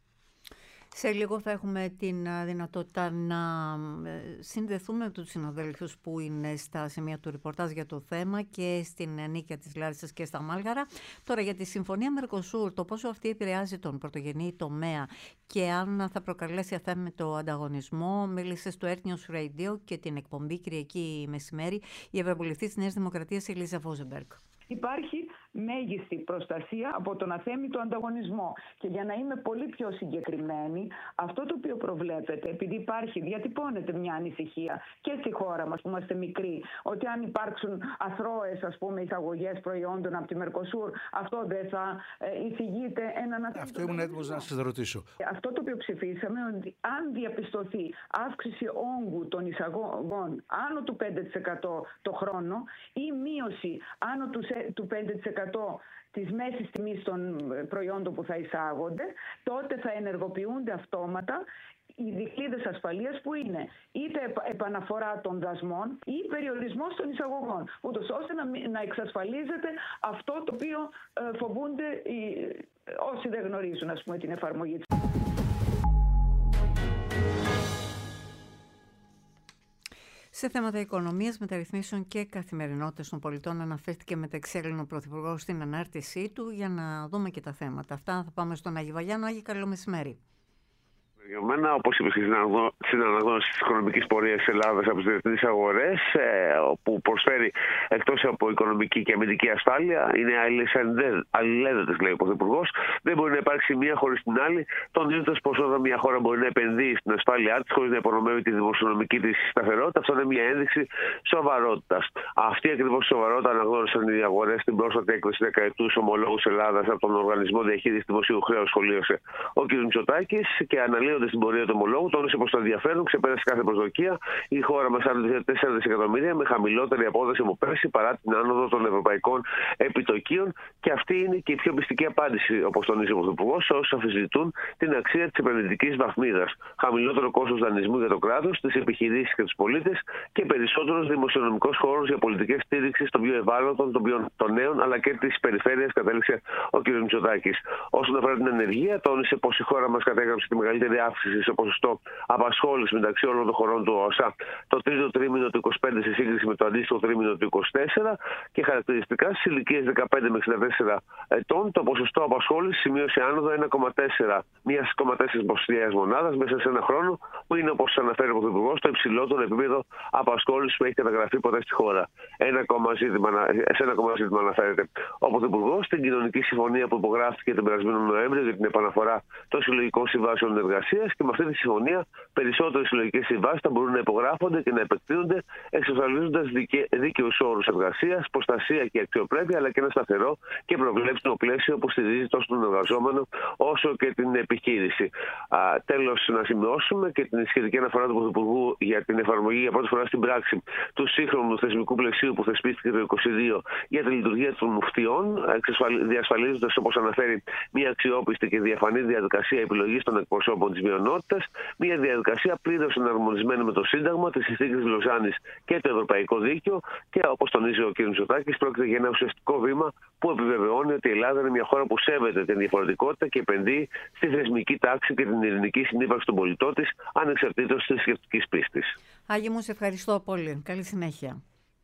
Σε λίγο θα έχουμε την δυνατότητα να συνδεθούμε με τους συναδέλφους που είναι στα σημεία του ρεπορτάζ για το θέμα και στην Νίκαια της Λάρισσας και στα Μάλγαρα. Τώρα για τη Συμφωνία Μερκοσούρ, το πόσο αυτή επηρεάζει τον πρωτογενή τομέα και αν θα προκαλέσει αθέμητο ανταγωνισμό, μίλησε στο Earth News Radio και την εκπομπή Κυριακή μεσημέρι η Ευρωβουλευτής της Νέας Δημοκρατίας Ελίζα Βόζεμπεργκ. Υπάρχει μέγιστη προστασία από τον αθέμητο ανταγωνισμό. Και για να είμαι πολύ πιο συγκεκριμένη, αυτό το οποίο προβλέπεται, επειδή διατυπώνεται μια ανησυχία και στη χώρα μας που είμαστε μικροί, ότι αν υπάρξουν αθρώες εισαγωγές προϊόντων από τη Μερκοσούρ, αυτό δεν θα εισηγείται έναν αθέμητο. Αυτό ήμουν έτοιμος να σας ρωτήσω. Αυτό το οποίο ψηφίσαμε, ότι αν διαπιστωθεί αύξηση όγκου των εισαγωγών άνω του 5% το χρόνο ή μείωση άνω του 5% της μέσης τιμής των προϊόντων που θα εισάγονται, τότε θα ενεργοποιούνται αυτόματα οι δικλείδες ασφαλείας που είναι είτε επαναφορά των δασμών ή περιορισμός των εισαγωγών, ούτως ώστε να εξασφαλίζεται αυτό το οποίο φοβούνται όσοι δεν γνωρίζουν την εφαρμογή της. Σε θέματα οικονομίας, μεταρρυθμίσεων και καθημερινότητας των πολιτών αναφέρθηκε μεταξέλινο ο Πρωθυπουργός στην ανάρτησή του. Για να δούμε και τα θέματα αυτά θα πάμε στον Άγη Βαγιάνο. Άγη, καλό μεσημέρι. Για μένα, όπως είπε στην αναγνώριση της οικονομικής πορείας της Ελλάδας από τις διεθνείς αγορές, που προσφέρει εκτός από οικονομική και αμυντική ασφάλεια, είναι αλληλένδετες, λέει ο Πρωθυπουργός. Δεν μπορεί να υπάρξει μία χωρίς την άλλη, τονίζοντας πως όταν μια χώρα μπορεί να επενδύει στην ασφάλειά της χωρίς να υπονομεύει τη δημοσιονομική της σταθερότητα, αυτό είναι μια ένδειξη σοβαρότητας. Αυτή ακριβώς η σοβαρότητα αναγνώρισαν οι αγορές στην πρόσφατη έκδοση δεκαετούς ομολόγους Ελλάδας από τον Οργανισμό Διαχείρισης Δημοσίου Χρέους, σχολίωσε ο κ. Μητσοτάκης, και αναλύοντας την πορεία του ομολόγου, τόνισε πως το ενδιαφέρον ξεπέρασε κάθε προσδοκία. Η χώρα μας άρνησε 4 δισεκατομμύρια με χαμηλότερη απόδοση από πέρσι παρά την άνοδο των ευρωπαϊκών επιτοκίων. Και αυτή είναι και η πιο πιστική απάντηση, όπως τονίζει ο Πρωθυπουργός, σε όσους αμφισβητούν την αξία της επενδυτικής βαθμίδας. Χαμηλότερο κόστος δανεισμού για το κράτος, τις επιχειρήσεις και τους πολίτες και περισσότερος δημοσιονομικός χώρος για πολιτικές στήριξης των πιο ευάλωτων, των νέων αλλά και της περιφέρειας, κατέληξε ο κ. Μητσοτάκης. Όσον αφορά την ενεργεία, τόνισε πως η χώρα μας κατέγραψε τη μεγαλύτερη αύξηση σε ποσοστό απασχόληση μεταξύ όλων των χωρών του ΟΑΣΑ το τρίτο τρίμηνο του 2025 σε σύγκριση με το αντίστοιχο τρίμηνο του 2024, και χαρακτηριστικά στις ηλικίες 15 με 64 ετών το ποσοστό απασχόληση σημείωσε άνοδο 1,4 ποσοστιαίας μονάδας μέσα σε ένα χρόνο, που είναι, όπως αναφέρει ο Πρωθυπουργός, το υψηλότερο επίπεδο απασχόλησης που έχει καταγραφεί ποτέ στη χώρα. Σε ένα ακόμα ζήτημα αναφέρεται ο Πρωθυπουργός στην κοινωνική συμφωνία που υπογράφηκε τον περασμένο Νοέμβριο για την επαναφορά των συλλογικών συμβάσεων εργασίας, και με αυτή τη συμφωνία περισσότερες συλλογικές συμβάσεις θα μπορούν να υπογράφονται και να επεκτείνονται, εξασφαλίζοντας δίκαιους όρους εργασίας, προστασία και αξιοπρέπεια, αλλά και ένα σταθερό και προβλέψιμο πλαίσιο που στηρίζει τόσο τον εργαζόμενο όσο και την επιχείρηση. Τέλος, να σημειώσουμε και την σχετική αναφορά του Πρωθυπουργού για την εφαρμογή για πρώτη φορά στην πράξη του σύγχρονου θεσμικού πλαισίου που θεσπίστηκε το 2022 για τη λειτουργία των μουφτιών, διασφαλίζοντας, όπως αναφέρει, μια αξιόπιστη και διαφανή διαδικασία επιλογής των εκπροσώπων της μειονότητας, μια διαδικασία πλήρως εναρμονισμένη με το Σύνταγμα, τη Συνθήκη της Λοζάνης και το Ευρωπαϊκό Δίκαιο, και όπως τονίζει ο κ. Μητσοτάκης, πρόκειται για ένα ουσιαστικό βήμα που επιβεβαιώνει ότι η Ελλάδα είναι μια χώρα που σέβεται την διαφορετικότητα και επενδύει στη θεσμική τάξη και την ειρηνική συνύπαρξη των πολιτών της, ανεξαρτήτως της θρησκευτικής πίστης. Άγιο μου, σε ευχαριστώ πολύ. Καλή συνέχεια.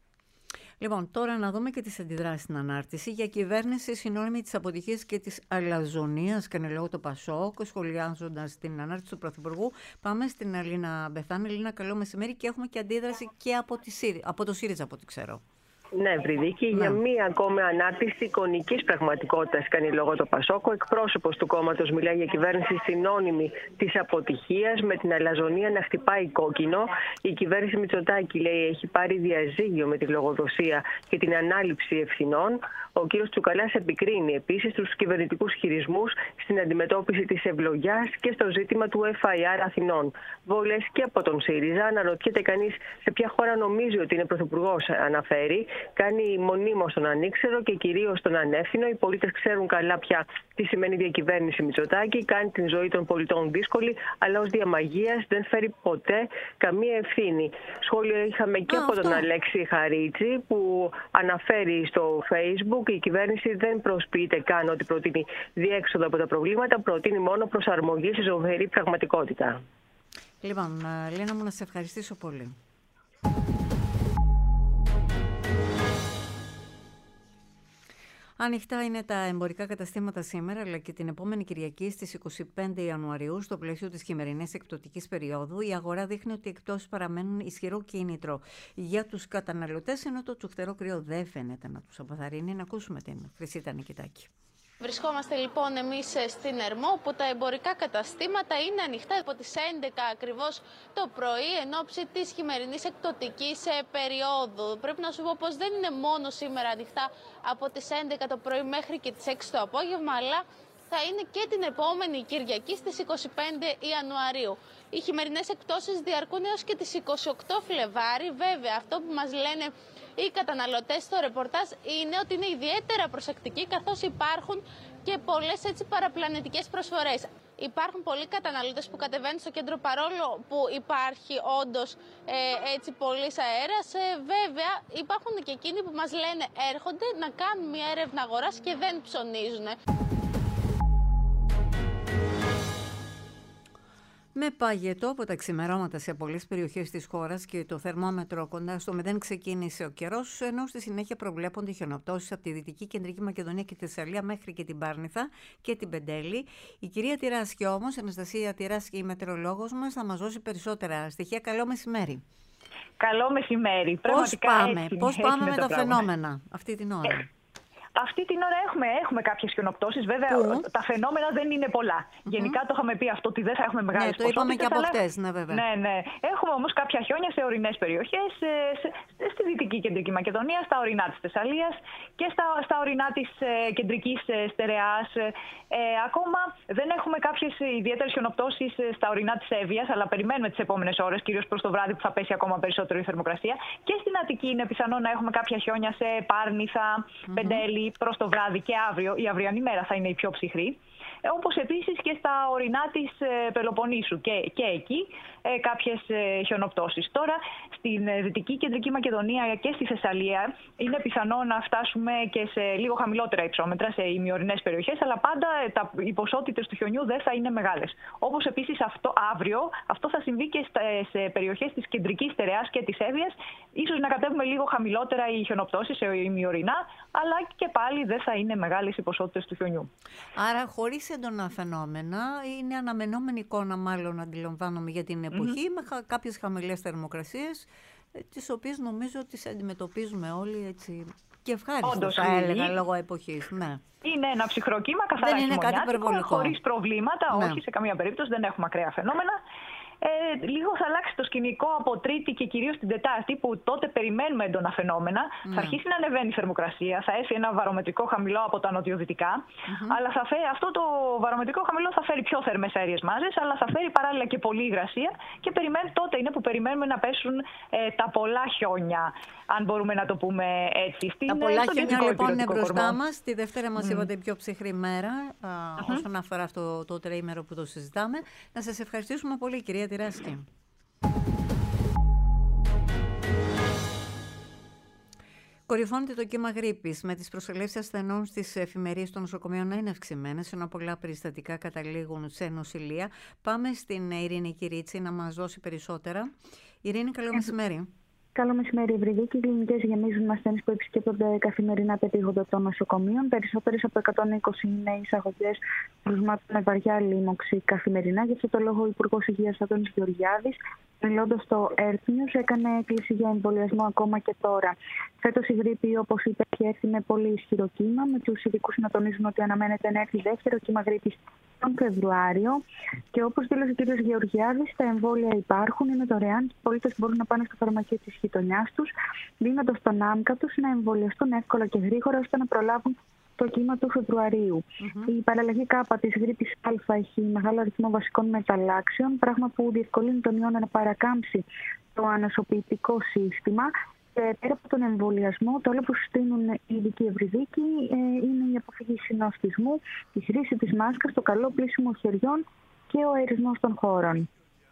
Λοιπόν, τώρα να δούμε και τις αντιδράσεις στην ανάρτηση. Για κυβέρνηση συνώνυμη της αποτυχίας και της αλαζονίας, κάνει λόγο το Πασόκ, σχολιάζοντας την ανάρτηση του Πρωθυπουργού. Πάμε στην Αλίνα Μπεθάνη. Αλίνα, καλό μεσημέρι, και έχουμε και αντίδραση και από το ΣΥΡΙΖΑ, από ό,τι ξέρω. Ναι, Βρυδίκη, για μία ακόμη ανάρτηση εικονικής πραγματικότητας κάνει λόγο το Πασόκ. Ο εκπρόσωπος του κόμματος μιλάει για κυβέρνηση συνώνυμη της αποτυχίας, με την αλαζονία να χτυπάει κόκκινο. Η κυβέρνηση Μητσοτάκη, λέει, έχει πάρει διαζύγιο με τη λογοδοσία και την ανάληψη ευθυνών. Ο κ. Τσουκαλάς επικρίνει επίσης τους κυβερνητικούς χειρισμούς στην αντιμετώπιση της ευλογιάς και στο ζήτημα του FIR Αθηνών. Βολές και από τον ΣΥΡΙΖΑ. Αναρωτιέται κανείς σε ποια χώρα νομίζει ότι είναι πρωθυπουργός, αναφέρει. Κάνει μονίμως τον ανήξερο και κυρίως τον ανεύθυνο. Οι πολίτες ξέρουν καλά πια τι σημαίνει διακυβέρνηση Μητσοτάκη. Κάνει την ζωή των πολιτών δύσκολη, αλλά ως διαμαγείας δεν φέρει ποτέ καμία ευθύνη. Σχόλιο είχαμε και από τον Αλέξη Χαρίτση, που αναφέρει στο Facebook: η κυβέρνηση δεν προσποιείται καν ότι προτείνει διέξοδο από τα προβλήματα, προτείνει μόνο προσαρμογή στη ζωφερή πραγματικότητα. Λοιπόν, Λένα μου, να σε ευχαριστήσω πολύ. Ανοιχτά είναι τα εμπορικά καταστήματα σήμερα, αλλά και την επόμενη Κυριακή στις 25 Ιανουαρίου, στο πλαίσιο της χειμερινής εκπτωτικής περίοδου. Η αγορά δείχνει ότι οι εκπτώσεις παραμένουν ισχυρό κίνητρο για τους καταναλωτές, ενώ το τσουχτερό κρύο δεν φαίνεται να τους αποθαρρύνει. Να ακούσουμε την Χρυσίτα Νικητάκη. Βρισκόμαστε λοιπόν εμείς στην Ερμό, που τα εμπορικά καταστήματα είναι ανοιχτά από τις 11 ακριβώς το πρωί, εν ώψη της χειμερινής εκπτωτικής περίοδου. Πρέπει να σου πω πως δεν είναι μόνο σήμερα ανοιχτά από τις 11 το πρωί μέχρι και τις 6 το απόγευμα, αλλά θα είναι και την επόμενη Κυριακή στις 25 Ιανουαρίου. Οι χειμερινές εκπτώσεις διαρκούν έως και τις 28 Φλεβάρι. Βέβαια, αυτό που μας λένε οι καταναλωτές στο ρεπορτάζ είναι ότι είναι ιδιαίτερα προσεκτικοί, καθώς υπάρχουν και πολλές παραπλανητικές προσφορές. Υπάρχουν πολλοί καταναλωτές που κατεβαίνουν στο κέντρο, παρόλο που υπάρχει όντως πολύς αέρας. Βέβαια, υπάρχουν και εκείνοι που μας λένε έρχονται να κάνουν μια έρευνα αγοράς και δεν ψωνίζουν. Με παγετό από τα ξημερώματα σε πολλές περιοχές της χώρας και το θερμόμετρο κοντά στο 0 ξεκίνησε ο καιρός, ενώ στη συνέχεια προβλέπονται χιονοπτώσεις από τη Δυτική Κεντρική Μακεδονία και τη Θεσσαλία μέχρι και την Πάρνηθα και την Πεντέλη. Η κυρία Τυράσκη όμως, Αναστασία Τυράσκη, η μετεωρολόγος μας, θα μας δώσει περισσότερα στοιχεία. Καλό μεσημέρι. Καλό μεσημέρι. Πώς πάμε με τα φαινόμενα αυτή την ώρα? Αυτή την ώρα έχουμε κάποιες χιονοπτώσεις. Βέβαια, τα φαινόμενα δεν είναι πολλά. Γενικά το είχαμε πει αυτό, ότι δεν θα έχουμε μεγάλες ποσότητες. Το είπαμε και από χτες, ναι, βέβαια. Ναι. Έχουμε όμως κάποια χιόνια σε ορεινές περιοχές, στη Δυτική Κεντρική Μακεδονία, στα ορεινά της Θεσσαλίας και στα ορεινά της Κεντρικής Στερεάς. Ακόμα δεν έχουμε κάποιες ιδιαίτερες χιονοπτώσεις στα ορεινά της Εύβοιας, αλλά περιμένουμε τις επόμενες ώρες, κυρίως προς το βράδυ που θα πέσει ακόμα περισσότερο η θερμοκρασία. Και στην Αττική είναι πιθανό να έχουμε κάποια χιόνια σε Πάρνηθα, Πεντέλη. Προς το βράδυ και αύριο, η αυριανή μέρα θα είναι η πιο ψυχρή. Όπως επίσης και στα ορεινά της Πελοποννήσου και εκεί κάποιες χιονοπτώσεις. Τώρα στην Δυτική Κεντρική Μακεδονία και στη Θεσσαλία είναι πιθανό να φτάσουμε και σε λίγο χαμηλότερα υψόμετρα, σε ημιορεινές περιοχές, αλλά πάντα οι ποσότητες του χιονιού δεν θα είναι μεγάλες. Όπως επίσης αύριο αυτό θα συμβεί και σε περιοχές της Κεντρικής Στερεάς και της Εύβοιας. Ίσως να κατέβουμε λίγο χαμηλότερα οι χιονοπτώσεις σε ημιορεινά, αλλά και πάλι δεν θα είναι μεγάλες οι ποσότητες του χιονιού. Άρα χωρίς έντονα φαινόμενα, είναι αναμενόμενη εικόνα μάλλον, αντιλαμβάνομαι, για την εποχή, με κάποιες χαμηλές θερμοκρασίες, τις οποίες νομίζω τις αντιμετωπίζουμε όλοι έτσι και ευχάριστο, θα έλεγα, λόγω εποχής. Ναι. Είναι ένα ψυχρό κύμα, καθαρά χειμωνιάτικο, χωρίς προβλήματα, όχι σε καμία περίπτωση, δεν έχουμε ακραία φαινόμενα. Λίγο θα αλλάξει το σκηνικό από Τρίτη και κυρίως την Τετάρτη, που τότε περιμένουμε έντονα φαινόμενα. Θα αρχίσει να ανεβαίνει η θερμοκρασία, θα έρθει ένα βαρομετρικό χαμηλό από τα νοτιοδυτικά. Αλλά αυτό το βαρομετρικό χαμηλό θα φέρει πιο θερμές αέριες μάζες, αλλά θα φέρει παράλληλα και πολλή υγρασία. Και τότε είναι που περιμένουμε να πέσουν τα πολλά χιόνια, αν μπορούμε να το πούμε έτσι. Τα πολλά χιόνια λοιπόν είναι μπροστά μας. Τη Δευτέρα μας είπατε πιο ψυχρή μέρα, όσον αφορά αυτό το τριήμερο που το συζητάμε. Να σας ευχαριστήσουμε πολύ, κυρία Τυράσκη. Κορυφώνεται το κύμα γρίπης, με τις προσελεύσεις ασθενών στις εφημερίες των νοσοκομείων να είναι αυξημένες, ενώ πολλά περιστατικά καταλήγουν σε νοσηλεία. Πάμε στην Ειρήνη Κυρίτσι να μας δώσει περισσότερα. Ειρήνη, καλό μεσημέρι. Καλό μεσημέρι, Ευρυδίκη. Οι κλινικές γεμίζουν με ασθενείς που επισκέπτονται καθημερινά τα επίγοντα των νοσοκομείων. Περισσότερες από 120 είναι εισαγωγές κρουσμάτων με βαριά λίμωξη καθημερινά. Γι' αυτό το λόγο ο Υπουργός Υγείας Άδωνης Γεωργιάδης, μιλώντας στο Earth News, έκανε έκκληση για εμβολιασμό ακόμα και τώρα. Φέτος η γρίπη, όπως είπε, έχει έρθει με πολύ ισχυρό κύμα, με τους ειδικούς να τονίζουν ότι αναμένεται να έρθει δεύτερο κύμα γρίπης τον Φεβρουάριο. Και όπως δήλωσε ο κ. Γεωργιάδης, τα εμβόλια υπάρχουν, είναι δωρεάν και οι πολίτες μπορούν να πάνε στο φαρμακείο της γειτονιάς τους, δίνοντας τον άμκα τους να εμβολιαστούν εύκολα και γρήγορα ώστε να προλάβουν το κύμα του Φεβρουαρίου. Η παραλλαγή ΚΑΠΑ της γρίπης Α έχει μεγάλο αριθμό βασικών μεταλλάξεων, πράγμα που διευκολύνει τον ιό να παρακάμψει το ανασωπητικό σύστημα. Πέρα από τον εμβολιασμό, το άλλο που συστήνουν οι ειδικοί, Ευρυδίκοι, είναι η αποφυγή συνοστισμού, η χρήση της μάσκας, το καλό πλύσιμο χεριών και ο αερισμός των χώρων.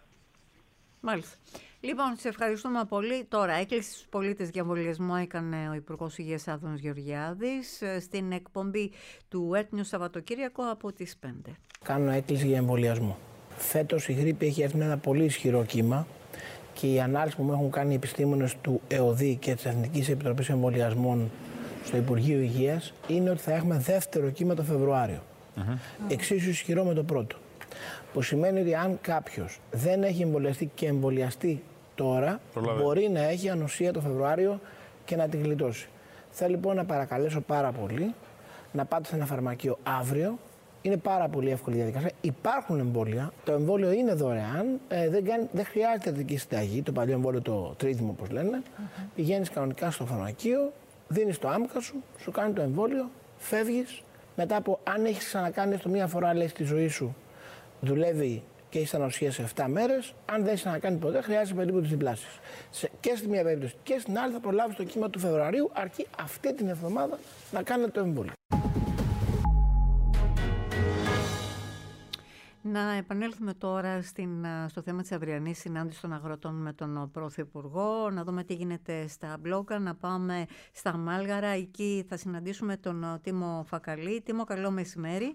Μάλιστα. Λοιπόν, σε ευχαριστούμε πολύ. Τώρα, έκκληση στους πολίτες για εμβολιασμό έκανε ο Υπουργός Υγείας Άδωνης Γεωργιάδης στην εκπομπή του Earth News Σαββατοκύριακο από τις 5. Κάνω έκκληση για εμβολιασμό. Φέτος η γρίπη έχει έρθει με ένα πολύ ισχυρό κύμα και οι ανάλυσεις που μου έχουν κάνει οι επιστήμονες του ΕΟΔΗ και της Εθνικής Επιτροπής Εμβολιασμών στο Υπουργείο Υγείας είναι ότι θα έχουμε δεύτερο κύμα το Φεβρουάριο. Εξίσου ισχυρό με το πρώτο. Που σημαίνει ότι αν κάποιος δεν έχει εμβολιαστεί και εμβολιαστεί τώρα, μπορεί να έχει ανοσία το Φεβρουάριο και να την γλιτώσει. Θέλω λοιπόν να παρακαλέσω πάρα πολύ να πάτε σε ένα φαρμακείο αύριο. Είναι πάρα πολύ εύκολη διαδικασία. Υπάρχουν εμβόλια. Το εμβόλιο είναι δωρεάν. Δεν χρειάζεται ειδική συνταγή. Το παλιό εμβόλιο, το τρίτιμο όπως λένε. Πηγαίνεις κανονικά στο φαρμακείο, δίνεις το άμκα σου, σου κάνει το εμβόλιο, φεύγεις. Μετά από, αν έχεις ξανακάνει αυτό μία φορά, λέει, στη ζωή σου, δουλεύει και έχει ανοσία σε 7 μέρες. Αν δεν έχει ξανακάνει ποτέ, χρειάζεται περίπου τις διπλάσεις. Και στη μία περίπτωση και στην άλλη θα προλάβεις το κύμα του Φεβρουαρίου, αρκεί αυτή την εβδομάδα να κάνετε το εμβόλιο. Να επανέλθουμε τώρα στο θέμα της αυριανής συνάντησης των αγροτών με τον Πρωθυπουργό, να δούμε τι γίνεται στα Μπλόκα, να πάμε στα Μάλγαρα. Εκεί θα συναντήσουμε τον Τίμο Φακαλή. Τίμο, καλό μεσημέρι.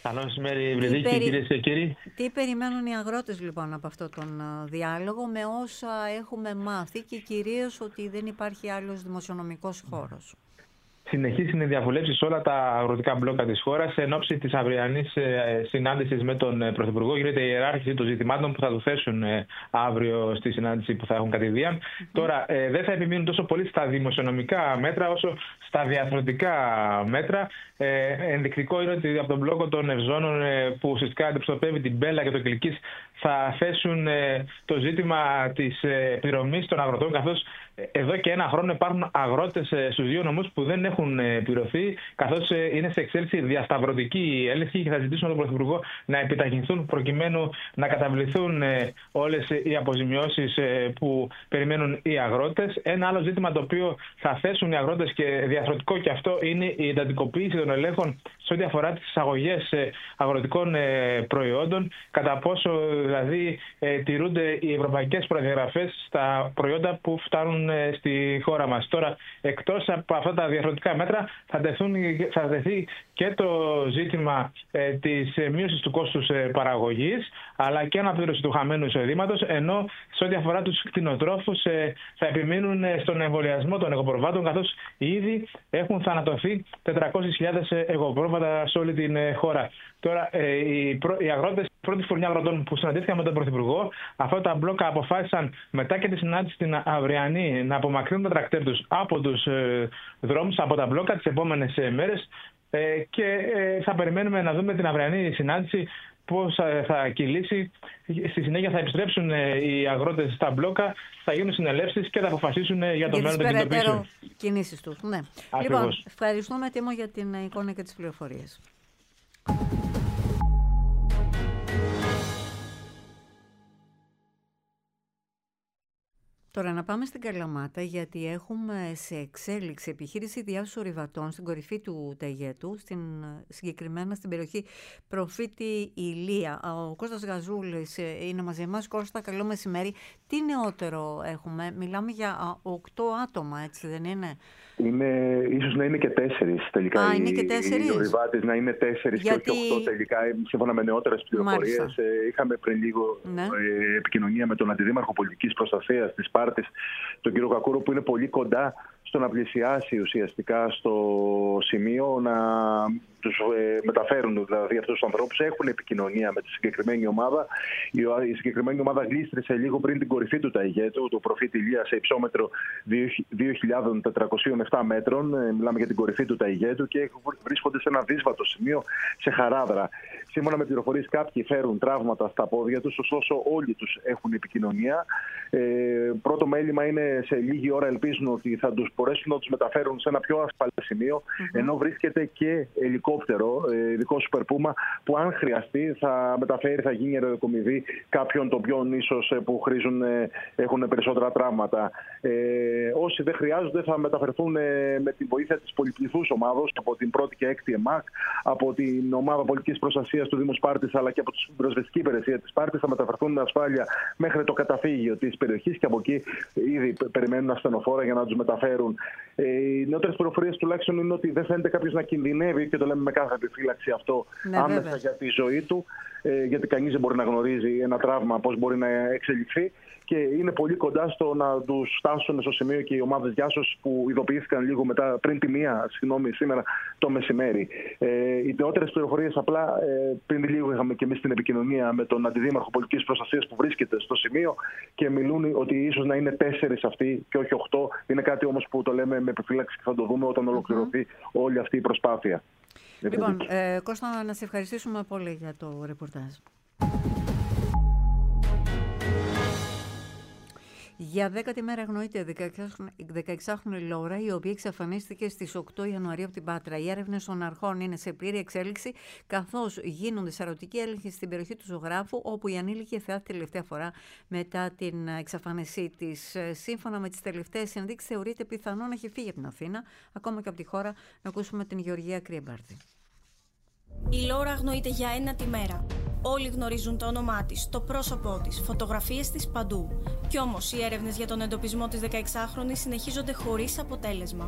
Καλό μεσημέρι, Βρυδίκη, κυρίες και κύριοι. Τι περιμένουν οι αγρότες λοιπόν από αυτόν τον διάλογο, με όσα έχουμε μάθει και κυρίως ότι δεν υπάρχει άλλος δημοσιονομικός χώρος? Συνεχής είναι διαβουλεύσεις σε όλα τα αγροτικά μπλόκα της χώρας. Εν ώψη της αυριανής συνάντησης με τον Πρωθυπουργό, γίνεται η ιεράρχηση των ζητημάτων που θα του θέσουν αύριο στη συνάντηση που θα έχουν κατηδίαν. Τώρα, δεν θα επιμείνουν τόσο πολύ στα δημοσιονομικά μέτρα όσο στα διαθροτικά μέτρα. Ενδεικτικό είναι ότι από τον μπλόκο των Ευζώνων, που ουσιαστικά αντιπροσωπεύει την Μπέλα και το Κιλκής, θα θέσουν το ζήτημα της πληρωμής των αγροτών, καθώς εδώ και ένα χρόνο υπάρχουν αγρότες στους δύο νομούς που δεν έχουν πληρωθεί, καθώς είναι σε εξέλιξη διασταυρωτική έλεγχη και θα ζητήσουν από τον Πρωθυπουργό να επιταχυνθούν προκειμένου να καταβληθούν όλες οι αποζημιώσεις που περιμένουν οι αγρότες. Ένα άλλο ζήτημα το οποίο θα θέσουν οι αγρότες και διαθροτικό και αυτό είναι η εντατικοποίηση των ελέγχων σε ό,τι αφορά τις εισαγωγές αγροτικών προϊόντων, κατά πόσο δηλαδή τηρούνται οι ευρωπαϊκές προδιαγραφές στα προϊόντα που φτάνουν στη χώρα μας. Τώρα, εκτός από αυτά τα διαφορετικά μέτρα, θα τεθεί και το ζήτημα της μείωσης του κόστους παραγωγής, αλλά και αναπλήρωση του χαμένου εισοδήματος, ενώ σε ό,τι αφορά τους κτηνοτρόφους θα επιμείνουν στον εμβολιασμό των εγωπροβάτων, καθώς ήδη έχουν θανατωθεί 400.000 εγωπρόβατα σε όλη την χώρα. Τώρα, οι αγρότες, η πρώτη φουρνιά αγροτών που συναντήθηκαν με τον Πρωθυπουργό, αυτά τα μπλόκα αποφάσισαν μετά και τη συνάντηση την αυριανή να απομακρύνουν τα τρακτέρ τους από τους δρόμους, από τα μπλόκα τις επόμενες μέρες, και θα περιμένουμε να δούμε την αυριανή συνάντηση πώς θα κυλήσει. Στη συνέχεια θα επιστρέψουν οι αγρότες στα μπλόκα, θα γίνουν συνελεύσεις και θα αποφασίσουν για το μέλλον των κινητοποιήσεων. Κινήσεις τους. Ναι. Ακριβώς. Λοιπόν, ευχαριστούμε, Τίμω, για την εικόνα και τις πληροφορίες. Τώρα να πάμε στην Καλαμάτα, γιατί έχουμε σε εξέλιξη επιχείρηση διάσωσης ορειβατών στην κορυφή του Ταιγέτου, συγκεκριμένα στην περιοχή Προφήτη Ηλία. Ο Κώστας Γαζούλης είναι μαζί μας. Κώστα, καλό μεσημέρι. Τι νεότερο έχουμε? Μιλάμε για 8 άτομα, έτσι δεν είναι? Ίσως να είναι και 4 τελικά. Είναι και 4. Οι ορειβάτες να είναι 4 γιατί... και όχι 8 τελικά, σύμφωνα με νεότερες πληροφορίες. Είχαμε πριν λίγο επικοινωνία με τον Αντιδήμαρχο Πολιτικής Προστασίας της Σπάρτης, τον κύριο Κακούρο, που είναι πολύ κοντά στο να πλησιάσει ουσιαστικά στο σημείο, να τους μεταφέρουν δηλαδή αυτούς τους ανθρώπους. Έχουν επικοινωνία με τη συγκεκριμένη ομάδα. Η συγκεκριμένη ομάδα γλίστρησε λίγο πριν την κορυφή του Ταιγέτου, του Προφήτη Ηλία, σε υψόμετρο 2.407 μέτρων. Μιλάμε για την κορυφή του Ταιγέτου και βρίσκονται σε ένα δύσβατο σημείο, σε χαράδρα. Σύμφωνα με πληροφορίες, κάποιοι φέρουν τραύματα στα πόδια τους, ωστόσο όλοι τους έχουν επικοινωνία. Πρώτο μέλημα είναι σε λίγη ώρα, ελπίζουν ότι θα τους μπορέσουν να τους μεταφέρουν σε ένα πιο ασφαλές σημείο, ενώ βρίσκεται και ελικόπτερο, ειδικό Super Puma, που αν χρειαστεί θα μεταφέρει, θα γίνει αεροδοκομιδή κάποιων τοπιών ίσως που έχουν περισσότερα τραύματα. Όσοι δεν χρειάζονται θα μεταφερθούν με τη βοήθεια της πολυπληθούς ομάδος, από την 1η και 6η ΕΜΑΚ, από την ομάδα πολιτικής προστασίας του Δήμου Σπάρτης, αλλά και από την πυροσβεστική υπηρεσία της Σπάρτης. Θα μεταφερθούν με ασφάλεια μέχρι το καταφύγιο της περιοχής και από εκεί ήδη περιμένουν ασθενοφόρα για να τους μεταφέρουν. Οι νεότερες πληροφορίες τουλάχιστον είναι ότι δεν φαίνεται κάποιος να κινδυνεύει, και το λέμε με κάθε επιφύλαξη αυτό, άμεσα για τη ζωή του, γιατί κανείς δεν μπορεί να γνωρίζει ένα τραύμα πώς μπορεί να εξελιχθεί. Και είναι πολύ κοντά στο να τους φτάσουν στο σημείο και οι ομάδες διάσωσης που ειδοποιήθηκαν λίγο μετά, πριν τη 1, σήμερα το μεσημέρι. Οι νεότερες πληροφορίες, απλά πριν λίγο είχαμε και εμείς την επικοινωνία με τον Αντιδήμαρχο Πολιτικής Προστασίας που βρίσκεται στο σημείο και μιλούν ότι ίσως να είναι 4 αυτοί και όχι 8. Είναι κάτι όμως που το λέμε με επιφύλαξη και θα το δούμε όταν ολοκληρωθεί όλη αυτή η προσπάθεια. Λοιπόν, Κώστα, να σε ευχαριστήσουμε πολύ για το ρεπορτάζ. Για 10η μέρα αγνοείται 16χρονη Λόρα, η οποία εξαφανίστηκε στις 8 Ιανουαρίου από την Πάτρα. Οι έρευνες των αρχών είναι σε πλήρη εξέλιξη, καθώς γίνονται σαρωτικοί έλεγχοι στην περιοχή του Ζωγράφου, όπου η ανήλικη θεάθηκε τελευταία φορά μετά την εξαφάνισή της. Σύμφωνα με τις τελευταίες ενδείξεις, θεωρείται πιθανό να έχει φύγει από την Αθήνα, ακόμα και από τη χώρα. Να ακούσουμε την Γεωργία Κρυεμπάρτη. Η Λόρα αγνοείται για 1η μέρα. Όλοι γνωρίζουν το όνομά της, το πρόσωπό της, φωτογραφίες της παντού. Κι όμως οι έρευνες για τον εντοπισμό της 16χρονης συνεχίζονται χωρίς αποτέλεσμα.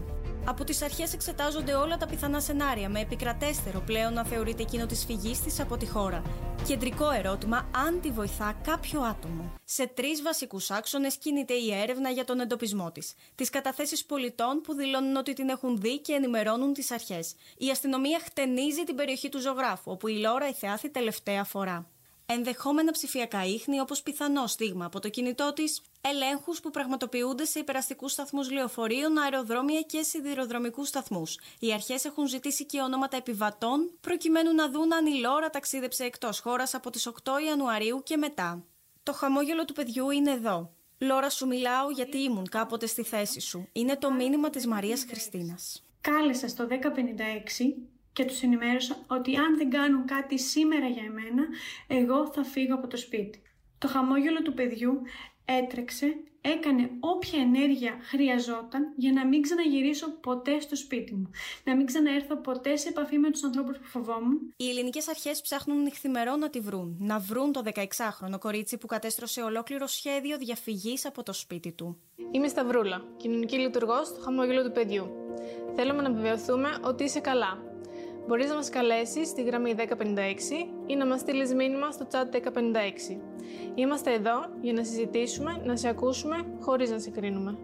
Από τις αρχές εξετάζονται όλα τα πιθανά σενάρια, με επικρατέστερο πλέον να θεωρείται εκείνο της φυγής της από τη χώρα. Κεντρικό ερώτημα, αν τη βοηθά κάποιο άτομο. Σε 3 βασικούς άξονες κινείται η έρευνα για τον εντοπισμό της. Τις καταθέσεις πολιτών που δηλώνουν ότι την έχουν δει και ενημερώνουν τις αρχές. Η αστυνομία χτενίζει την περιοχή του ζωγράφου, όπου η Λόρα ηθεάθη τελευταία φορά. Ενδεχόμενα ψηφιακά ίχνη, όπως πιθανό στίγμα από το κινητό της, ελέγχους που πραγματοποιούνται σε υπεραστικούς σταθμούς λεωφορείων, αεροδρόμια και σιδηροδρομικούς σταθμούς. Οι αρχές έχουν ζητήσει και ονόματα επιβατών, προκειμένου να δουν αν η Λόρα ταξίδεψε εκτός χώρας από τις 8 Ιανουαρίου και μετά. Το χαμόγελο του παιδιού είναι εδώ. Λόρα, σου μιλάω γιατί ήμουν κάποτε στη θέση σου. Είναι το μήνυμα της Μαρίας Χριστίνας. Κάλεσα στο 1056 και τους ενημέρωσα ότι αν δεν κάνουν κάτι σήμερα για εμένα, εγώ θα φύγω από το σπίτι. Το χαμόγελο του παιδιού έτρεξε, έκανε όποια ενέργεια χρειαζόταν για να μην ξαναγυρίσω ποτέ στο σπίτι μου. Να μην ξαναέρθω ποτέ σε επαφή με τους ανθρώπους που φοβόμουν. Οι ελληνικές αρχές ψάχνουν νυχθημερό να τη βρουν. Να βρουν το 16χρονο κορίτσι που κατέστρωσε ολόκληρο σχέδιο διαφυγής από το σπίτι του. Είμαι η Σταυρούλα, κοινωνική λειτουργός στο χαμόγελο του παιδιού. Θέλουμε να βεβαιωθούμε ότι είσαι καλά. Μπορείς να μας καλέσεις στη γραμμή 1056 ή να μας στείλεις μήνυμα στο chat 1056. Είμαστε εδώ για να συζητήσουμε, να σε ακούσουμε, χωρίς να σε κρίνουμε.